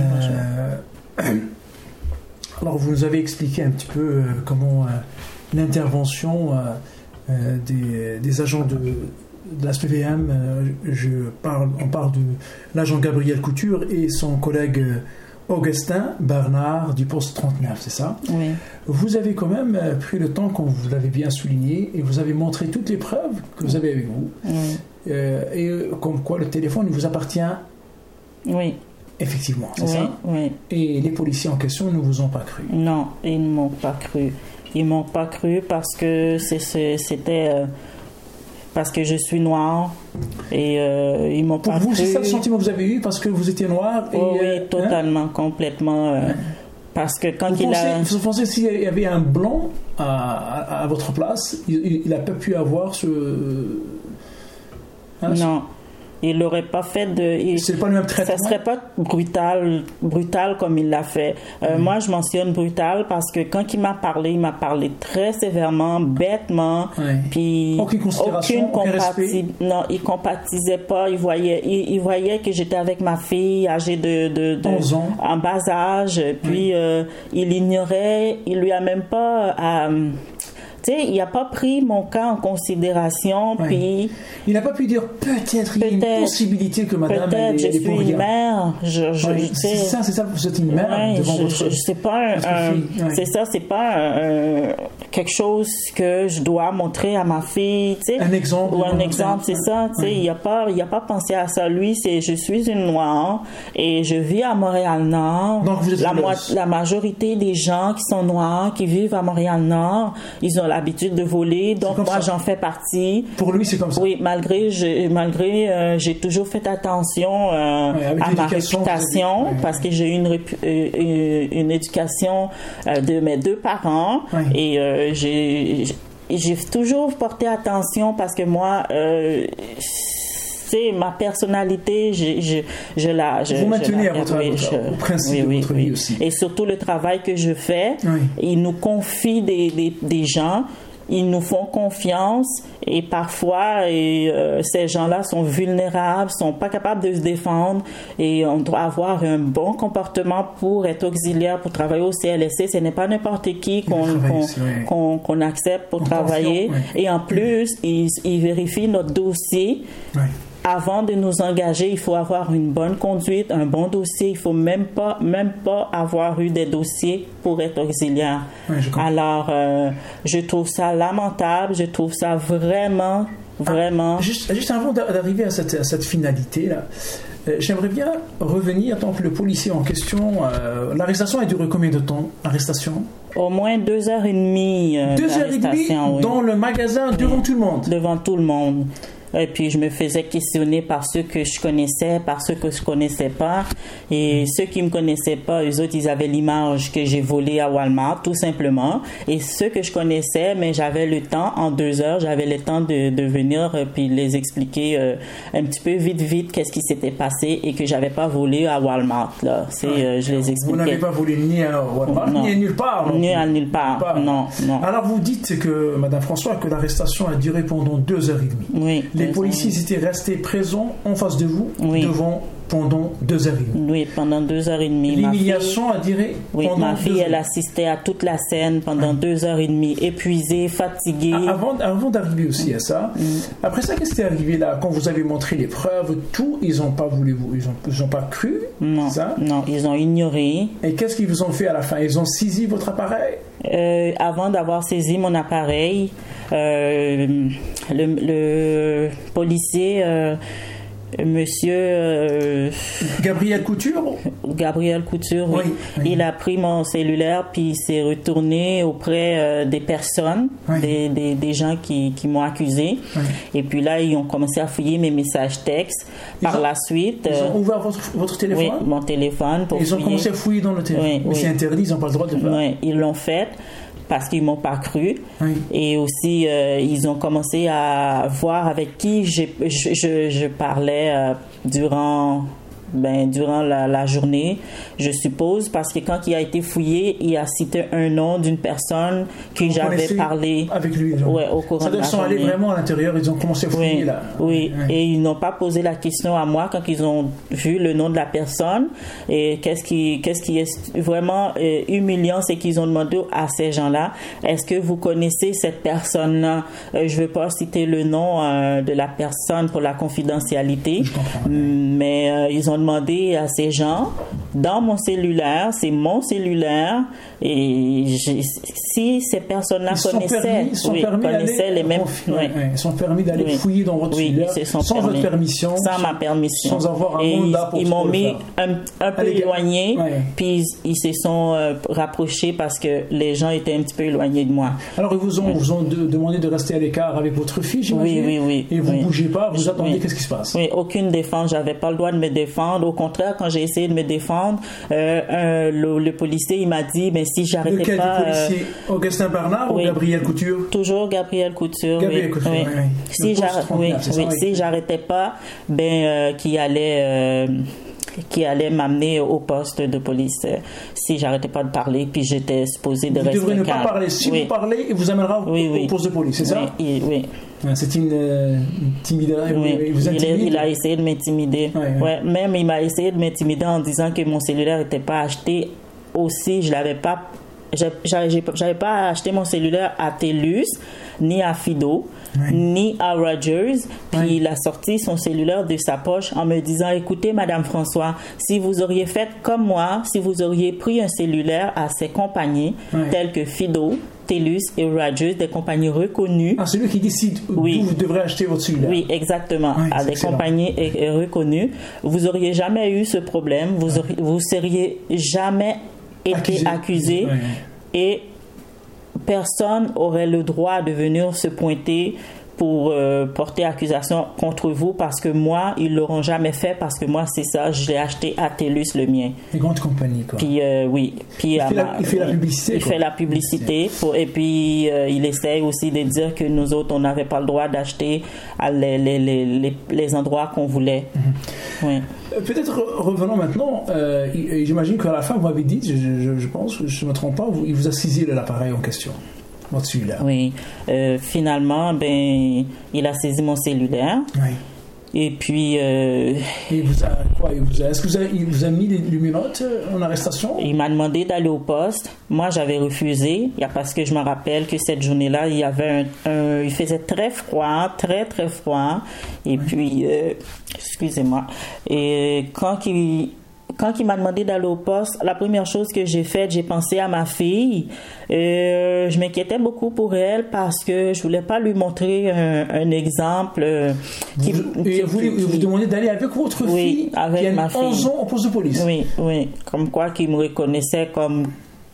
Alors vous nous avez expliqué un petit peu comment l'intervention des agents de la SPVM, on parle de l'agent Gabriel Couture et son collègue Augustin Bernard du poste 39, c'est ça? Oui. Vous avez quand même pris le temps, comme vous l'avez bien souligné, et vous avez montré toutes les preuves que vous avez avec vous. Oui. Et comme quoi le téléphone vous appartient. Oui. Effectivement, c'est oui, ça? Oui. Et les policiers en question ne vous ont pas cru? Non, ils ne m'ont pas cru. Ils ne m'ont pas cru parce que c'était... parce que je suis noire et ils m'ont pas cru. Pour vous, c'est ça le sentiment que vous avez eu parce que vous étiez noire? Et, oui, totalement, complètement. Parce que quand vous pensez s'il y avait un blanc à votre place, il n'a pas pu avoir ce... Non. Il n'aurait pas fait de... C'est pas le même traitement. Ça serait pas brutal comme il l'a fait. Moi, je mentionne brutal parce que quand il m'a parlé très sévèrement, bêtement. Puis aucune considération, aucun respect. Non, il compatisait pas. Il voyait que j'étais avec ma fille âgée de 11 ans. En bas âge. Puis il ignorait. Il lui a même pas... il n'a pas pris mon cas en considération, puis... Il n'a pas pu dire, peut-être il y a une possibilité que madame... Peut-être, je suis une mère. C'est ça, vous êtes une mère devant votre... C'est pas c'est ça, c'est pas quelque chose que je dois montrer à ma fille, tu sais. Un exemple. Ou un exemple, c'est ça, tu sais. Il n'a pas pensé à ça. Lui, je suis une noire et je vis à Montréal-Nord. Donc vous êtes la majorité des gens qui sont noirs, qui vivent à Montréal-Nord, ils ont l'habitude de voler, donc moi j'en fais partie. Pour lui c'est comme ça. Oui, malgré j'ai toujours fait attention à ma réputation parce que j'ai eu une éducation de mes deux parents et j'ai toujours porté attention parce que moi ma personnalité, je la... Vous maintenez au principe de votre vie aussi. Et surtout le travail que je fais, ils nous confient des gens, ils nous font confiance et parfois ces gens-là sont vulnérables, sont pas capables de se défendre et on doit avoir un bon comportement pour être auxiliaire, pour travailler au CLSC. Ce n'est pas n'importe qui qu'on accepte pour travailler. Et en plus, ils vérifient notre dossier. Avant de nous engager, il faut avoir une bonne conduite, un bon dossier. Il faut même pas avoir eu des dossiers pour être auxiliaire. Alors, je trouve ça lamentable. Je trouve ça vraiment. Juste avant d'arriver à cette finalité-là, j'aimerais bien revenir tant que le policier en question. L'arrestation a duré combien de temps? L'arrestation? Au moins 2h30. 2h30 dans le magasin devant tout le monde? Devant tout le monde. Et puis, je me faisais questionner par ceux que je connaissais, par ceux que je connaissais pas. Et ceux qui me connaissaient pas, eux autres, ils avaient l'image que j'ai volé à Walmart, tout simplement. Et ceux que je connaissais, mais j'avais le temps, en 2 heures, j'avais le temps de venir puis les expliquer un petit peu vite qu'est-ce qui s'était passé et que j'avais pas volé à Walmart, là. Je les expliquais. Vous n'avez pas volé ni à Walmart, ni à nulle part. Ni à nulle part, non. Alors, vous dites que, Madame François, que l'arrestation a duré pendant 2h30. Oui. Les policiers étaient restés présents en face de vous, devant pendant 2h30. Oui, pendant 2h30. L'humiliation a duré pendant ma fille, elle assistait à toute la scène pendant 2h30, épuisée, fatiguée. Avant d'arriver aussi à ça, après ça, qu'est-ce qui est arrivé là? Quand vous avez montré les preuves, tout, ils n'ont pas voulu ils ont pas cru? Non, ça? Non, ils ont ignoré. Et qu'est-ce qu'ils vous ont fait à la fin? Ils ont saisi votre appareil? Avant d'avoir saisi mon appareil, le policier... Monsieur Gabriel Couture, oui. Il a pris mon cellulaire puis il s'est retourné auprès des personnes, des gens qui m'ont accusé. Et puis là, ils ont commencé à fouiller mes messages textes. Par la suite... Ils ont ouvert votre téléphone? Oui, mon téléphone. Ils ont commencé à fouiller dans le téléphone? Mais c'est interdit, ils n'ont pas le droit de le faire? Oui, ils l'ont fait. Parce qu'ils ne m'ont pas cru. Et aussi, ils ont commencé à voir avec qui je parlais durant la journée, je suppose, parce que quand il a été fouillé, il a cité un nom d'une personne que j'avais parlé avec lui. Au courant de la journée. Ils sont allés vraiment à l'intérieur, ils ont commencé à fouiller là. Oui, et ils n'ont pas posé la question à moi quand ils ont vu le nom de la personne. Et qu'est-ce qui est vraiment humiliant, c'est qu'ils ont demandé à ces gens-là, est-ce que vous connaissez cette personne-là? Je ne veux pas citer le nom de la personne pour la confidentialité, mais ils ont demandé à ces gens, dans mon cellulaire, c'est mon cellulaire, et si ces personnes-là connaissaient les mêmes... Ils sont permis d'aller fouiller dans votre cellulaire sans votre permission. Sans ma permission. Sans avoir un mandat pour ils m'ont mis un peu éloigné, puis ils se sont rapprochés parce que les gens étaient un petit peu éloignés de moi. Alors ils vous ont demandé de rester à l'écart avec votre fille, j'imagine? Oui. Et vous ne bougez pas, vous attendiez qu'est-ce qui se passe? Oui, aucune défense, j'avais pas le droit de me défendre. Au contraire, quand j'ai essayé de me défendre, le policier, il m'a dit, mais si j'arrêtais pas... Lequel policier? Augustin Barnard ou Gabriel Couture? Toujours Gabriel Couture. Gabriel Couture, Si j'arrêtais pas, qui allait m'amener au poste de police si j'arrêtais pas de parler, puis j'étais supposée de rester calme. Vous ne devrez ne pas parler. Si vous parlez, il vous amènera au poste de police, c'est ça? Oui. C'est une intimidation. Il a essayé de m'intimider. Même il m'a essayé de m'intimider en disant que mon cellulaire n'était pas acheté. Aussi, j'avais pas acheté mon cellulaire à TELUS, ni à Fido, ni à Rogers. Puis il a sorti son cellulaire de sa poche en me disant, écoutez, Madame François, si vous auriez fait comme moi, si vous auriez pris un cellulaire à ces compagnies telles que Fido, TELUS et Rogers, des compagnies reconnues. Ah, celui qui décide d'où vous devrez acheter votre cellulaire. Oui, exactement. À des compagnies reconnues. Vous n'auriez jamais eu ce problème. Vous seriez jamais été accusé. Et personne aurait le droit de venir se pointer pour porter accusation contre vous, parce que moi, ils ne l'auront jamais fait, parce que moi, c'est ça, je l'ai acheté à TELUS, le mien. Les grandes compagnies, quoi. Puis, Puis, il fait la publicité. Il fait la publicité. Et puis, il essaie aussi de dire que nous autres, on n'avait pas le droit d'acheter à les endroits qu'on voulait. Peut-être revenons maintenant. J'imagine qu'à la fin, vous m'avez dit, je pense, je ne me trompe pas, il vous a saisi l'appareil en question. Votre cellulaire. Oui. Finalement, il a saisi mon cellulaire. Et puis... il vous a quoi? Est-ce qu'il vous a mis des luminotes en arrestation? Il m'a demandé d'aller au poste. Moi, j'avais refusé. Parce que je me rappelle que cette journée-là, il y avait il faisait très froid, très, très froid. Et puis... excusez-moi. Et quand il m'a demandé d'aller au poste, la première chose que j'ai faite, j'ai pensé à ma fille. Je m'inquiétais beaucoup pour elle parce que je voulais pas lui montrer un exemple. Vous demandez d'aller avec votre fille avec ma fille. 11 ans au poste de police. Oui. Comme quoi qu'il me reconnaissait comme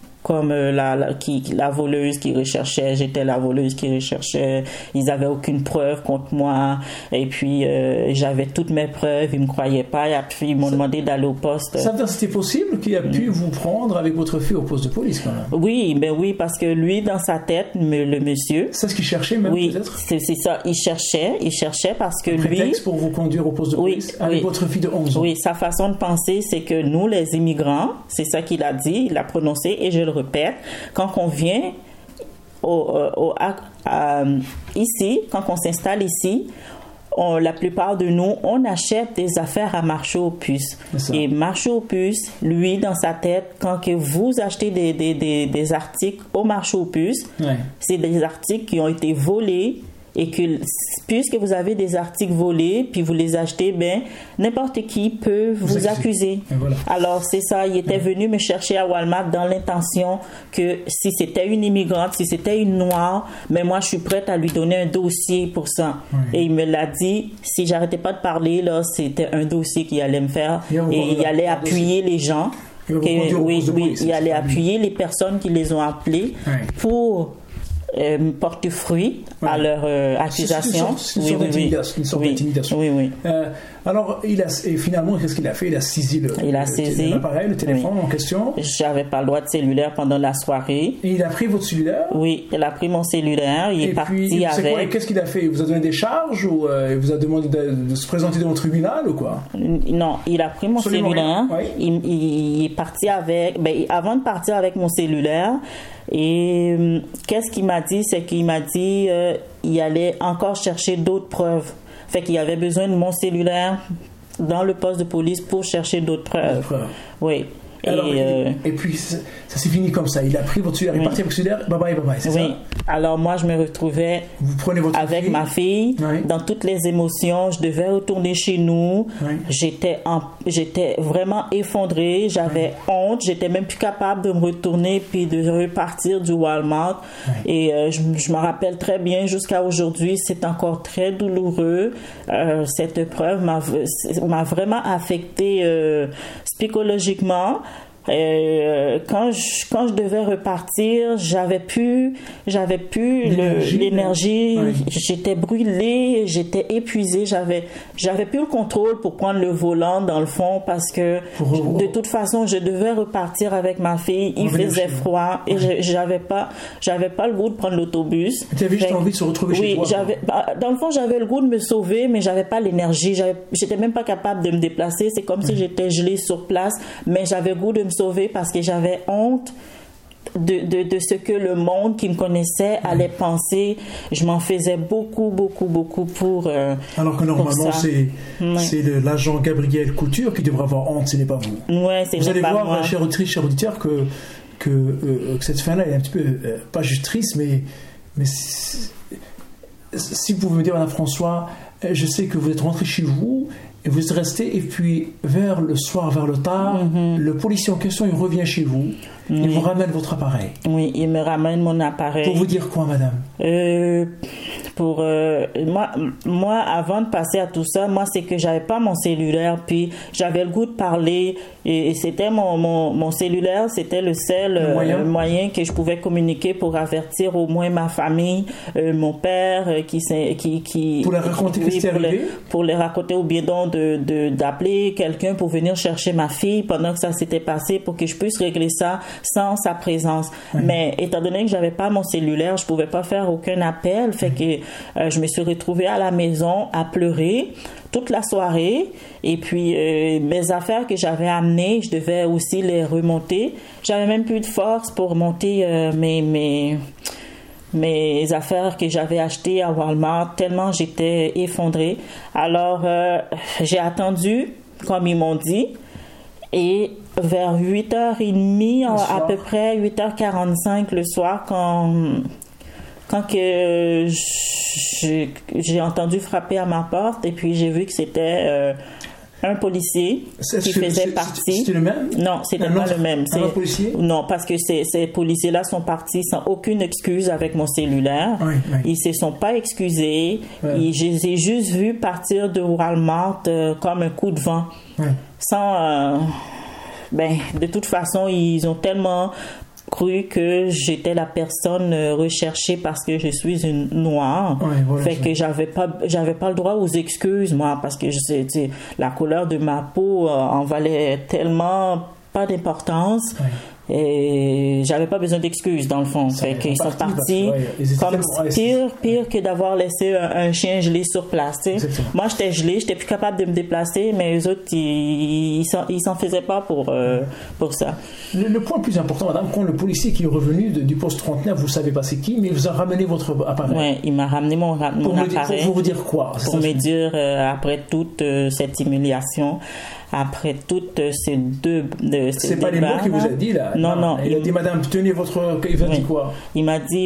la voleuse qui recherchait, j'étais la voleuse qui recherchait, ils n'avaient aucune preuve contre moi, et puis j'avais toutes mes preuves, ils ne me croyaient pas, et puis ils m'ont demandé d'aller au poste. Ça veut dire que c'était possible qu'il a pu vous prendre avec votre fille au poste de police quand même? Oui, parce que lui, dans sa tête, le monsieur... C'est ce qu'il cherchait même peut-être? C'est ça, il cherchait parce que lui... Prétexte pour vous conduire au poste de police avec votre fille de 11 ans. Oui, sa façon de penser, c'est que nous, les immigrants, c'est ça qu'il a dit, il l'a prononcé, et je le répète, quand on vient ici, quand on s'installe ici, la plupart de nous, on achète des affaires à marché aux puces. Et marché aux puces, lui, dans sa tête, quand que vous achetez des articles au marché aux puces, c'est des articles qui ont été volés. Et que puisque vous avez des articles volés puis vous les achetez, n'importe qui peut vous accuser. Voilà. Alors c'est ça, il était venu me chercher à Walmart dans l'intention que si c'était une immigrante, si c'était une noire, mais moi je suis prête à lui donner un dossier pour ça. Et il me l'a dit, si j'arrêtais pas de parler là, c'était un dossier qu'il allait me faire et il allait appuyer les gens. Il allait appuyer les personnes qui les ont appelés pour porter fruit à leur accusation. C'est une sorte d'intimidation. Oui. Alors, finalement, qu'est-ce qu'il a fait? Il a saisi l'appareil, le téléphone en question. J'avais pas le droit de cellulaire pendant la soirée. Et il a pris votre cellulaire? Oui, il a pris mon cellulaire. Il est parti avec. Qu'est-ce qu'il a fait? Il vous a donné des charges ou il vous a demandé de se présenter devant le tribunal ou quoi? Non, il a pris mon cellulaire. Il est parti avec. Avant de partir avec mon cellulaire, et qu'est-ce qu'il m'a dit? C'est qu'il m'a dit il allait encore chercher d'autres preuves. Fait qu'il avait besoin de mon cellulaire dans le poste de police pour chercher d'autres preuves. Oui. Alors, et puis, ça s'est fini comme ça. Il a pris votre cellulaire, il est parti avec votre cellulaire, bye bye, c'est ça? Oui. Alors, moi, je me retrouvais avec ma fille, dans toutes les émotions. Je devais retourner chez nous. J'étais vraiment effondrée. J'avais honte. J'étais même plus capable de me retourner puis de repartir du Walmart. Et je me rappelle très bien, jusqu'à aujourd'hui, c'est encore très douloureux. Cette épreuve m'a vraiment affectée psychologiquement. Quand je devais repartir, j'avais plus l'énergie. J'étais brûlée, j'étais épuisée, j'avais plus le contrôle pour prendre le volant dans le fond parce que de toute façon je devais repartir avec ma fille. Il faisait froid et j'avais pas le goût de prendre l'autobus. Tu avais juste envie de se retrouver chez toi. Dans le fond, j'avais le goût de me sauver, mais j'avais pas l'énergie. J'étais même pas capable de me déplacer. C'est comme si j'étais gelée sur place, mais j'avais le goût de me sauver parce que j'avais honte de ce que le monde qui me connaissait allait penser. Je m'en faisais beaucoup pour alors que normalement c'est l'agent Gabriel Couture qui devrait avoir honte, ce n'est pas vous. Vous allez voir, chère auditrice, cher auditeur, que cette fin-là est un petit peu pas juste triste, mais si vous pouvez me dire, Madame François, je sais que vous êtes rentré chez vous et vous êtes resté, et puis vers le soir, vers le tard, le policier en question, il revient chez vous, il vous ramène votre appareil. Oui, il me ramène mon appareil. Pour vous dire quoi, madame? Moi, avant de passer à tout ça, moi, c'est que j'avais pas mon cellulaire, puis j'avais le goût de parler, et c'était mon cellulaire, c'était le seul moyen que je pouvais communiquer pour avertir au moins ma famille, mon père, qui pour les raconter que c'était arrivé? Pour les raconter, ou bien donc d'appeler quelqu'un pour venir chercher ma fille pendant que ça s'était passé, pour que je puisse régler ça sans sa présence. Mais étant donné que j'avais pas mon cellulaire, je pouvais pas faire aucun appel, fait que je me suis retrouvée à la maison à pleurer toute la soirée, et puis mes affaires que j'avais amenées, je devais aussi les remonter. J'avais même plus de force pour monter mes affaires que j'avais achetées à Walmart, tellement j'étais effondrée. Alors j'ai attendu comme ils m'ont dit, et vers 8h30, à peu près 8h45 le soir, quand que j'ai entendu frapper à ma porte, et puis j'ai vu que c'était un policier qui faisait partie. C'était le même? Non, c'était pas le même. Un autre policier? Non, parce que ces policiers-là sont partis sans aucune excuse avec mon cellulaire. Ils se sont pas excusés. Je les ai juste vus partir de Walmart comme un coup de vent. Sans... de toute façon, ils ont tellement cru que j'étais la personne recherchée parce que je suis une noire. Fait que j'avais pas le droit aux excuses, moi, parce que la couleur de ma peau en valait tellement pas d'importance. Et j'avais pas besoin d'excuses dans le fond. Fait qu'ils sont partis comme pire que d'avoir laissé un chien gelé sur place. Moi, j'étais gelée, j'étais plus capable de me déplacer, mais eux autres, ils s'en faisaient pas pour ça. Le point le plus important, madame, quand le policier qui est revenu du poste 39, vous savez pas c'est qui, mais il vous a ramené votre appareil. Oui, il m'a ramené mon appareil. Pour vous dire quoi? Pour me dire, après toute cette humiliation, après toutes ces deux... C'est pas les mots qu'il vous a dit, là? Non. Il a dit, madame, tenez votre... Il vous a dit quoi? Il m'a dit,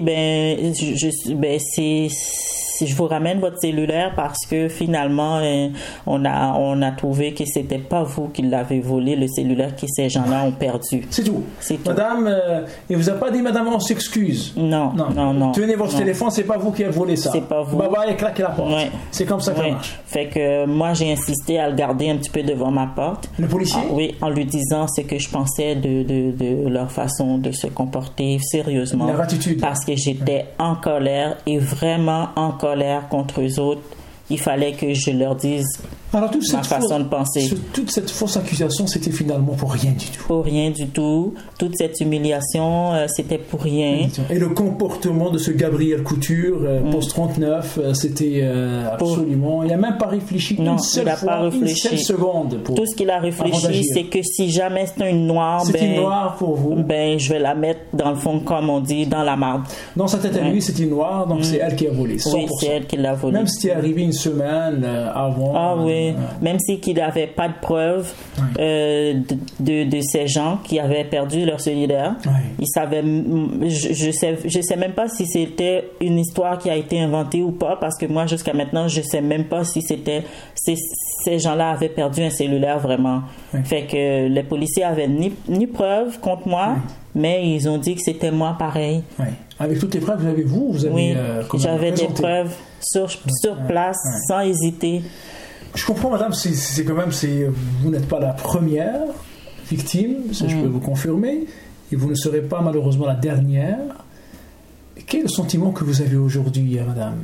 je vous ramène votre cellulaire parce que finalement, on a trouvé que c'était pas vous qui l'avez volé, le cellulaire que ces gens-là ont perdu. C'est tout. Madame, il vous a pas dit, madame, on s'excuse. Non. Tenez votre téléphone, c'est pas vous qui avez volé ça. C'est pas vous. Bye-bye, et claquez la porte. Ouais. C'est comme ça que ça marche. Fait que moi, j'ai insisté à le garder un petit peu devant ma porte. Le policier? Oui, en lui disant ce que je pensais de leur façon de se comporter sérieusement. Leur attitude. Parce que j'étais en colère et vraiment en colère contre eux autres. Il fallait que je leur dise ma façon de penser. Toute cette fausse accusation, c'était finalement pour rien du tout. Pour rien du tout. Toute cette humiliation, c'était pour rien. Et le comportement de ce Gabriel Couture, poste 39, c'était absolument... Il n'a même pas réfléchi une seule seconde. Tout ce qu'il a réfléchi, c'est que si jamais c'est une noire, une noire pour vous. Je vais la mettre dans le fond, comme on dit, dans la marde. Dans sa tête à lui, c'est une noire, donc c'est elle qui a volé. 100%. Oui, c'est elle qui l'a volé. Même si c'était arrivé une semaine avant. Ah oui. Même si qu'il n'avait pas de preuves de ces gens qui avaient perdu leur cellulaire. Il savait, je sais même pas si c'était une histoire qui a été inventée ou pas, parce que moi jusqu'à maintenant je sais même pas si c'était ces gens-là avaient perdu un cellulaire vraiment. Fait que les policiers avaient ni preuve contre moi, mais ils ont dit que c'était moi pareil. Avec toutes les preuves, vous avez oui, j'avais des preuves sur place sans hésiter. Je comprends, madame, c'est quand même, vous n'êtes pas la première victime, ça je peux vous confirmer, et vous ne serez pas malheureusement la dernière. Quel est le sentiment que vous avez aujourd'hui, madame?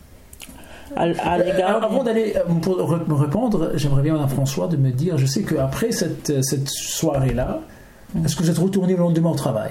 Avant d'aller pour me répondre, j'aimerais bien, madame François, de me dire, je sais qu'après cette soirée-là, est-ce que vous êtes retournée le lendemain au travail?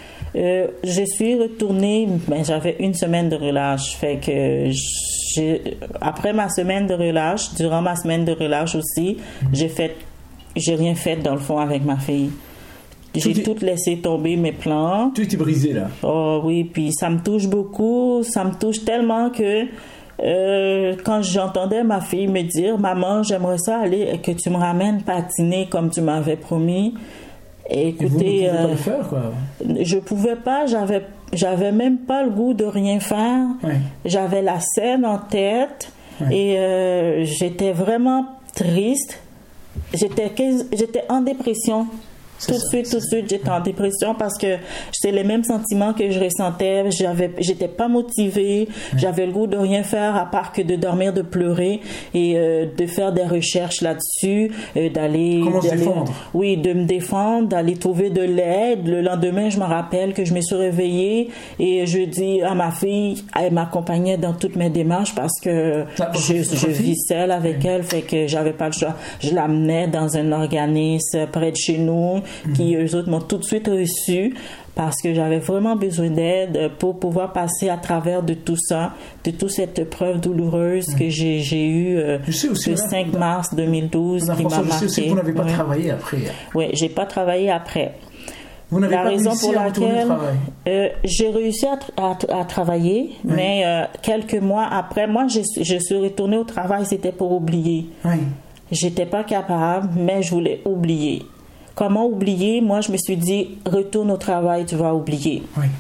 Je suis retournée, j'avais une semaine de relâche, fait que après ma semaine de relâche, durant ma semaine de relâche aussi, j'ai rien fait dans le fond avec ma fille. J'ai tout laissé tomber mes plans. Tout était brisé là. Oh oui, puis ça me touche beaucoup, ça me touche tellement que quand j'entendais ma fille me dire, maman, j'aimerais ça aller que tu me ramènes patiner comme tu m'avais promis. Écoutez, vous ne pouvez pas le faire, quoi. Je pouvais pas, j'avais même pas le goût de rien faire. J'avais la scène en tête et j'étais vraiment triste. J'étais en dépression. Tout de suite, j'étais en dépression parce que c'est les mêmes sentiments que je ressentais. J'étais pas motivée. J'avais le goût de rien faire à part que de dormir, de pleurer et de faire des recherches là-dessus, d'aller défendre. Oui, de me défendre, d'aller trouver de l'aide. Le lendemain, je me rappelle que je me suis réveillée et je dis à ma fille, elle m'accompagnait dans toutes mes démarches parce que je vis seule avec elle, fait que j'avais pas le choix. Je l'amenais dans un organisme près de chez nous, qui eux autres m'ont tout de suite reçu parce que j'avais vraiment besoin d'aide pour pouvoir passer à travers de tout ça, de toute cette épreuve douloureuse que j'ai eue le 5 mars 2012 qui m'a marqué. Je sais que vous n'avez pas travaillé après. Oui, j'ai pas travaillé après. Vous n'avez pas réussi à retourner au travail? J'ai réussi à travailler, mais quelques mois après, moi je suis retournée au travail, c'était pour oublier. J'étais pas capable, mais je voulais oublier. Comment oublier? Moi, je me suis dit, retourne au travail, tu vas oublier.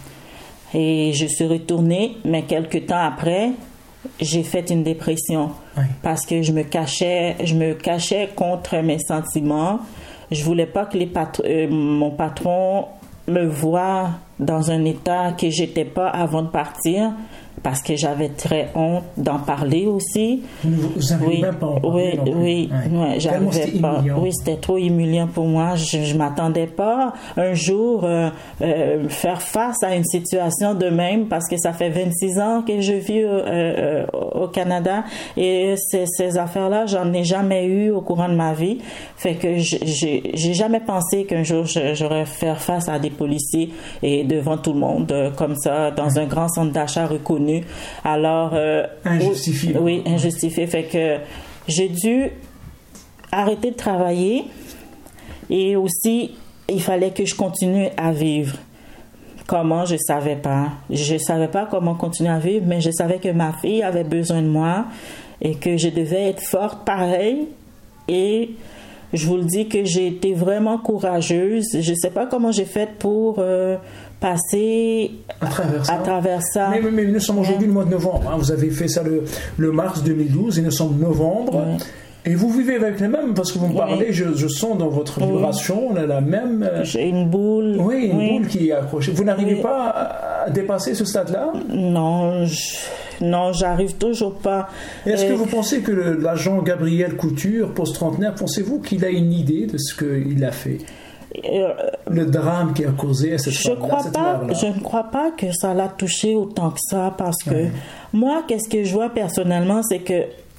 Et je suis retournée, mais quelques temps après, j'ai fait une dépression parce que je me cachais contre mes sentiments. Je voulais pas que mon patron me voie dans un état que j'étais pas avant de partir parce que j'avais très honte d'en parler aussi. Vous n'avez même pas en parlé non plus. Oui, j'arrivais pas. Oui, c'était trop humiliant pour moi. Je m'attendais pas un jour faire face à une situation de même, parce que ça fait 26 ans que je vis au Canada, et ces affaires-là, j'en ai jamais eu au courant de ma vie. Fait que j'ai jamais pensé qu'un jour j'aurais faire face à des policiers et devant tout le monde comme ça, dans un grand centre d'achat reconnu. Alors injustifié. Oui, injustifié. Fait que j'ai dû arrêter de travailler, et aussi il fallait que je continue à vivre. Comment, je savais pas. Je savais pas comment continuer à vivre, mais je savais que ma fille avait besoin de moi et que je devais être forte pareil. Et je vous le dis que j'ai été vraiment courageuse. Je sais pas comment j'ai fait pour passer à travers ça. Mais nous sommes aujourd'hui le mois de novembre. Hein. Vous avez fait ça le mars 2012 et nous sommes novembre. Oui. Et vous vivez avec les mêmes, parce que vous me parlez, je sens dans votre vibration la même... J'ai une boule. Oui, une boule qui est accrochée. Vous n'arrivez pas à dépasser ce stade-là? Non, j'arrive toujours pas. Est-ce que vous pensez que l'agent Gabriel Couture, post-trentenaire, pensez-vous qu'il a une idée de ce qu'il a fait? Le drame qui a causé à cette femme-là, je ne crois pas que ça l'a touché autant que ça, parce que moi, qu'est-ce que je vois personnellement, c'est que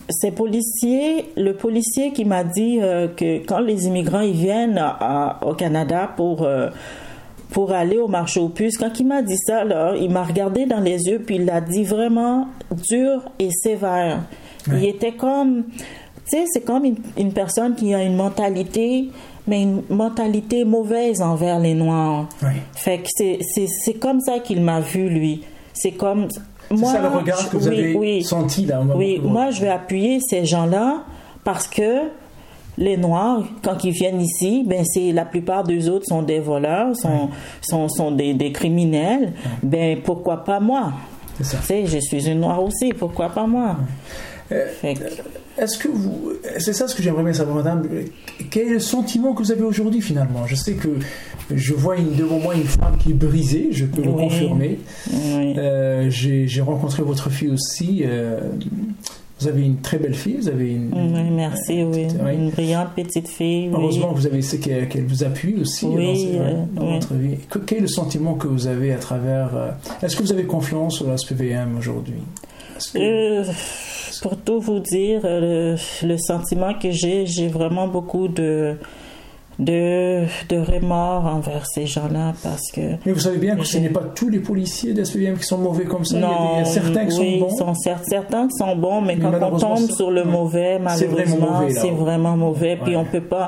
le policier qui m'a dit que quand les immigrants ils viennent au Canada pour aller au marché aux puces, quand il m'a dit ça, là, il m'a regardé dans les yeux, puis il l'a dit vraiment dur et sévère. Ouais. Il était comme, tu sais, c'est comme une personne qui a une mentalité, mais une mentalité mauvaise envers les Noirs. Ouais. Fait que c'est comme ça qu'il m'a vu, lui. C'est comme... C'est ça le regard que vous avez senti là. Moi je vais appuyer ces gens-là, parce que les Noirs, quand ils viennent ici, ben la plupart d'eux autres sont des voleurs, sont des criminels. Ben pourquoi pas moi? C'est ça. Tu sais, je suis une Noire aussi, pourquoi pas moi? Est-ce que c'est ça ce que j'aimerais bien savoir, madame, quel est le sentiment que vous avez aujourd'hui finalement? Je sais que je vois devant moi une femme qui est brisée, je peux le confirmer. Oui. J'ai rencontré votre fille aussi. Vous avez une très belle fille, vous avez une... merci, une brillante petite fille. Heureusement que vous avez essayé qu'elle vous appuie aussi dans votre vie. Quel est le sentiment que vous avez à travers... Est-ce que vous avez confiance au SPVM aujourd'hui? Pour tout vous dire, le sentiment que j'ai vraiment beaucoup de remords envers ces gens-là, parce que... Mais vous savez bien que ce n'est pas tous les policiers de SPVM qui sont mauvais comme ça. Non, il y a certains qui sont bons. Certains qui sont bons, mais quand on tombe sur le mauvais, malheureusement, c'est vraiment mauvais. Puis on peut pas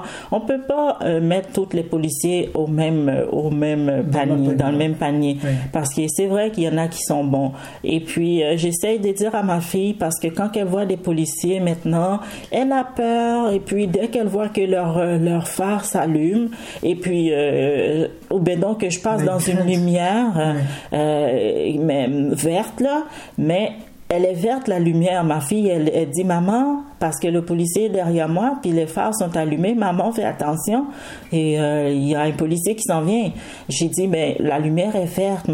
mettre tous les policiers au même panier, dans le même panier. Oui. Parce que c'est vrai qu'il y en a qui sont bons. Et puis, j'essaye de dire à ma fille, parce que quand elle voit des policiers maintenant, elle a peur. Et puis, dès qu'elle voit que leur phare s'allume, et puis ou bien donc que je passe dans une lumière mais verte là, mais elle est verte la lumière, ma fille elle dit maman, parce que le policier est derrière moi, puis les phares sont allumés, maman fais attention, et il y a un policier qui s'en vient. J'ai dit mais la lumière est verte,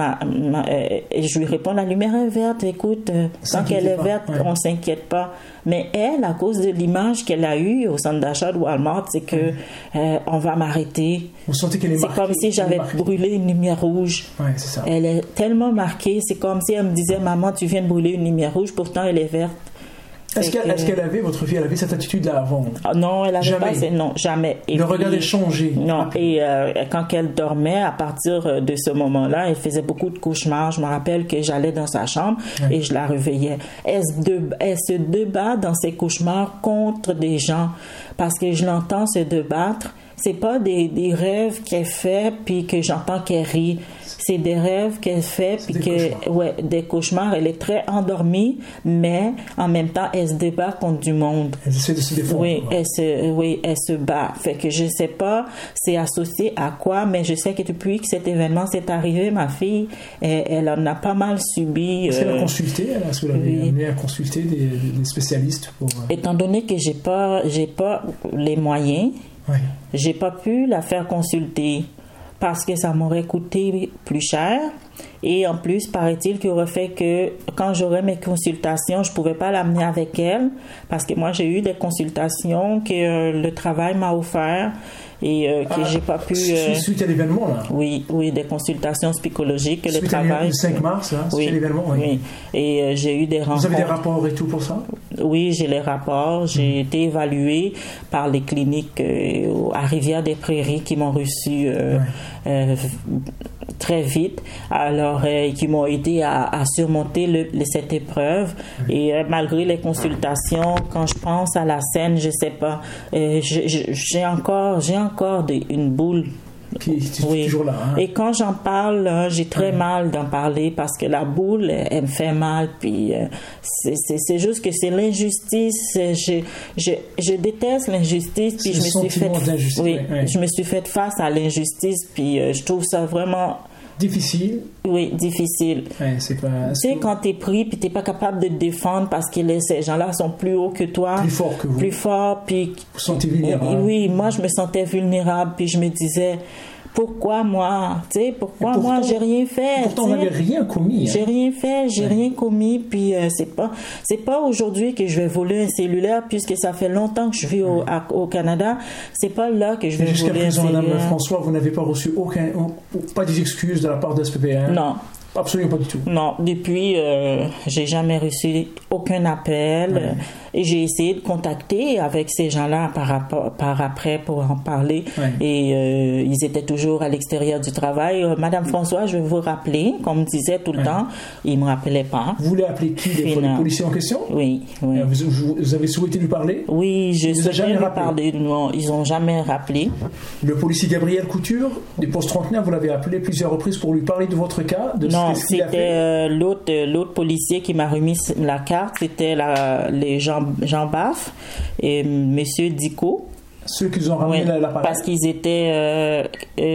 et je lui réponds la lumière est verte, écoute, tant qu'elle est verte on s'inquiète pas. Mais elle, à cause de l'image qu'elle a eue au centre d'achat de Walmart, c'est que on va m'arrêter. Vous sentez qu'elle est marquée? C'est comme si j'avais brûlé une lumière rouge. Ouais, c'est ça. Elle est tellement marquée, c'est comme si elle me disait maman, tu viens de brûler une lumière rouge, pourtant elle est verte. Est-ce qu'elle avait, votre fille, elle avait cette attitude-là avant? Non, elle avait pas. Non, jamais. Et le regard est changé. Non, et quand elle dormait, à partir de ce moment-là, elle faisait beaucoup de cauchemars. Je me rappelle que j'allais dans sa chambre et je la réveillais. Elle se débat dans ses cauchemars contre des gens, parce que je l'entends se débattre. C'est pas des rêves qu'elle fait puis que j'entends qu'elle rit. C'est des rêves qu'elle fait puis des cauchemars. Elle est très endormie, mais en même temps elle se débat contre du monde. Elle essaie de se défendre. Oui, elle se bat. Fait que je sais pas c'est associé à quoi, mais je sais que depuis que cet événement s'est arrivé, ma fille elle en a pas mal subi. Est-ce qu'elle a consulté? Est-ce que vous l'avez amenée à consulter des spécialistes pour... Étant donné que j'ai pas les moyens. Oui. J'ai pas pu la faire consulter parce que ça m'aurait coûté plus cher Et en plus, paraît-il qu'il aurait fait que quand j'aurais mes consultations, je ne pouvais pas l'amener avec elle parce que moi, j'ai eu des consultations que le travail m'a offert et que j'ai pas pu... Suite à l'événement, là? Oui, des consultations psychologiques. Suite le travail... Le 5 mars, là, suite à l'événement, oui. Et j'ai eu des rencontres... Vous avez des rapports et tout pour ça? Oui, j'ai les rapports. J'ai été évaluée par les cliniques à Rivière-des-Prairies qui m'ont reçu très vite, alors qui m'ont aidé à surmonter cette épreuve. Et malgré les consultations, quand je pense à la scène, je sais pas, j'ai encore une boule. Qui est toujours là. Hein? Et quand j'en parle, j'ai très mal d'en parler parce que la boule, elle me fait mal. Puis c'est juste que c'est l'injustice. Je déteste l'injustice. Puis je me suis fait face à l'injustice. Puis je trouve ça vraiment difficile. Oui, difficile. Ouais, c'est pas... Tu sais, quand t'es pris puis t'es pas capable de te défendre parce que ces gens-là sont plus hauts que toi. Plus forts que vous. Plus forts, puis... Vous vous sentez vulnérable. Oui, moi, je me sentais vulnérable, puis je me disais... Pourquoi moi? Tu sais, pourquoi moi? J'ai rien fait. Pourtant, vous n'avez rien commis. J'ai rien fait, j'ai rien commis. Puis c'est pas aujourd'hui que je vais voler un cellulaire, puisque ça fait longtemps que je vis au Canada. C'est pas là que je vais voler un cellulaire. Jusqu'à présent, Madame François, vous n'avez pas reçu pas des excuses de la part de SPPN? Non. Absolument pas du tout. Non, depuis, j'ai jamais reçu aucun appel. Et j'ai essayé de contacter avec ces gens-là par après pour en parler. Et ils étaient toujours à l'extérieur du travail. Madame François, je vais vous rappeler, comme me disait tout le temps. Ils me rappelaient pas. Vous voulez appeler qui, les policiers en question? Oui. Vous avez souhaité lui parler? Oui, je souhaitais lui parler. Non, ils ont jamais rappelé. Le policier Gabriel Couture, des postes trentenaires, vous l'avez appelé plusieurs reprises pour lui parler de votre cas? Non, c'était l'autre policier qui m'a remis la carte. C'était les Jean Baff et Monsieur Dico. Ceux qui ont ramené l'appareil. Parce qu'ils étaient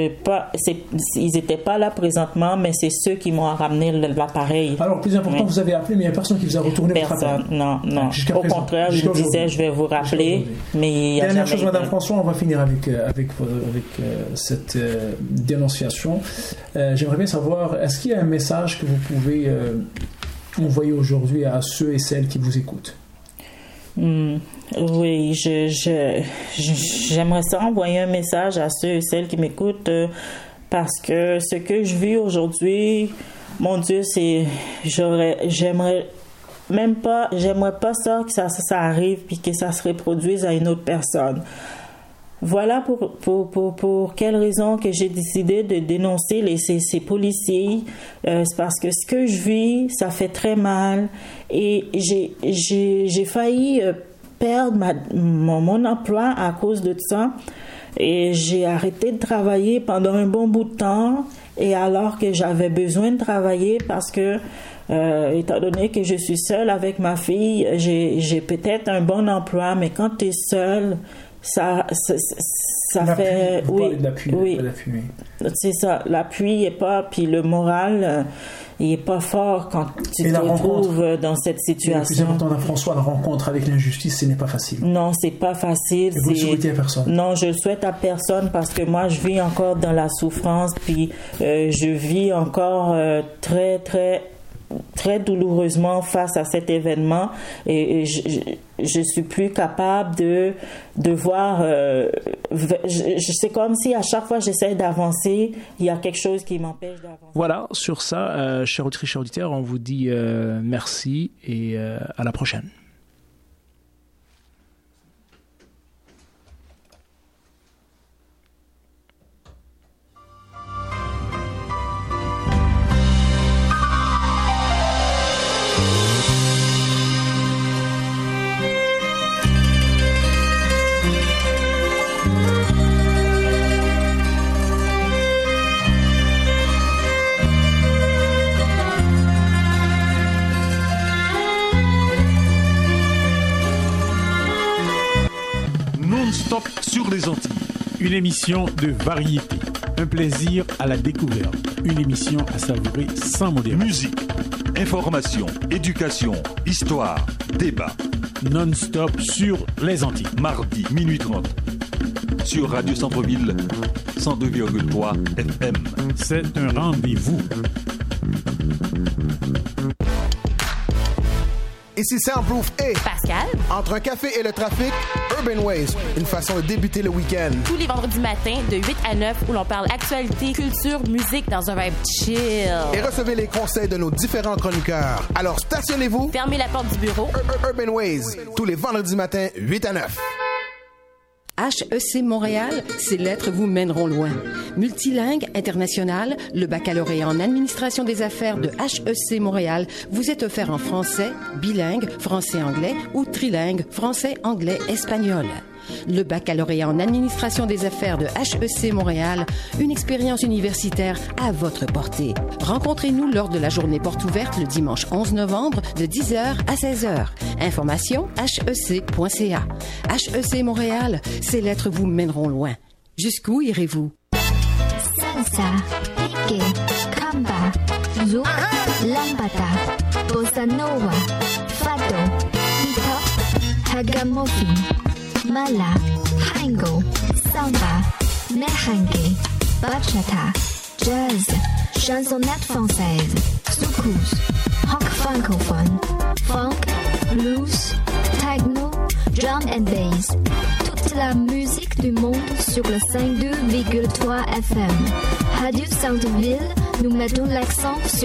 ils étaient pas là présentement, mais c'est ceux qui m'ont ramené l'appareil. Alors, plus important, vous avez appelé, mais il n'y a personne qui vous a retourné votre appel. Non. Au contraire, je disais, je vais vous rappeler, mais il y a dernière jamais chose, Madame François, on va finir avec cette dénonciation. J'aimerais bien savoir, est-ce qu'il y a un message que vous pouvez envoyer aujourd'hui à ceux et celles qui vous écoutent? Oui, j'aimerais ça envoyer un message à ceux et celles qui m'écoutent parce que ce que je vis aujourd'hui, mon Dieu, j'aimerais pas ça que ça arrive puis que ça se reproduise à une autre personne. Voilà pour quelle raison que j'ai décidé de dénoncer ces policiers. C'est parce que ce que je vis, ça fait très mal. Et j'ai failli perdre mon emploi à cause de ça. Et j'ai arrêté de travailler pendant un bon bout de temps. Et alors que j'avais besoin de travailler parce que, étant donné que je suis seule avec ma fille, j'ai peut-être un bon emploi, mais quand tu es seule, ça fait oui, c'est ça, l'appui est pas, puis le moral il est pas fort quand tu te retrouves dans cette situation. Le plus important, François, la rencontre avec l'injustice, ce n'est pas facile. Non, c'est pas facile. Et vous le souhaitez à personne? Non, je le souhaite à personne parce que moi je vis encore dans la souffrance, puis je vis encore très très très douloureusement face à cet événement et je suis plus capable de voir c'est comme si à chaque fois j'essaie d'avancer, il y a quelque chose qui m'empêche d'avancer. Voilà, sur ça, chers auditrices, chers auditeurs, on vous dit merci et à la prochaine. Non-stop sur les Antilles. Une émission de variété. Un plaisir à la découverte. Une émission à savourer sans modération. Musique, information, éducation, histoire, débat. Non-stop sur les Antilles. Mardi, minuit 30. Sur Radio Centre-Ville, 102,3 FM. C'est un rendez-vous. Ici Soundproof et Pascal. Entre un café et le trafic, Urban Ways, une façon de débuter le week-end. Tous les vendredis matins de 8 à 9 où l'on parle actualité, culture, musique dans un vibe chill. Et recevez les conseils de nos différents chroniqueurs. Alors stationnez-vous. Fermez la porte du bureau. Urban Ways, tous les vendredis matins, 8 à 9. HEC Montréal, ces lettres vous mèneront loin. Multilingue, international, le baccalauréat en administration des affaires de HEC Montréal vous est offert en français, bilingue, français-anglais ou trilingue, français-anglais-espagnol. Le baccalauréat en administration des affaires de HEC Montréal, une expérience universitaire à votre portée. Rencontrez-nous lors de la journée porte ouverte le dimanche 11 novembre de 10h à 16h. Information hec.ca. HEC Montréal, ces lettres vous mèneront loin. Jusqu'où irez-vous? Salsa, reggae, kamba, zouk, lambada, bossa nova, fado, hip-hop, ragamuffin, mala, tango, samba, merengue, bachata, jazz, chansonnette française, soukous, rock francophone, funk, blues, techno, drum and bass. Toute la musique du monde sur le 52,3 FM. Radio Centre-Ville, nous mettons l'accent sur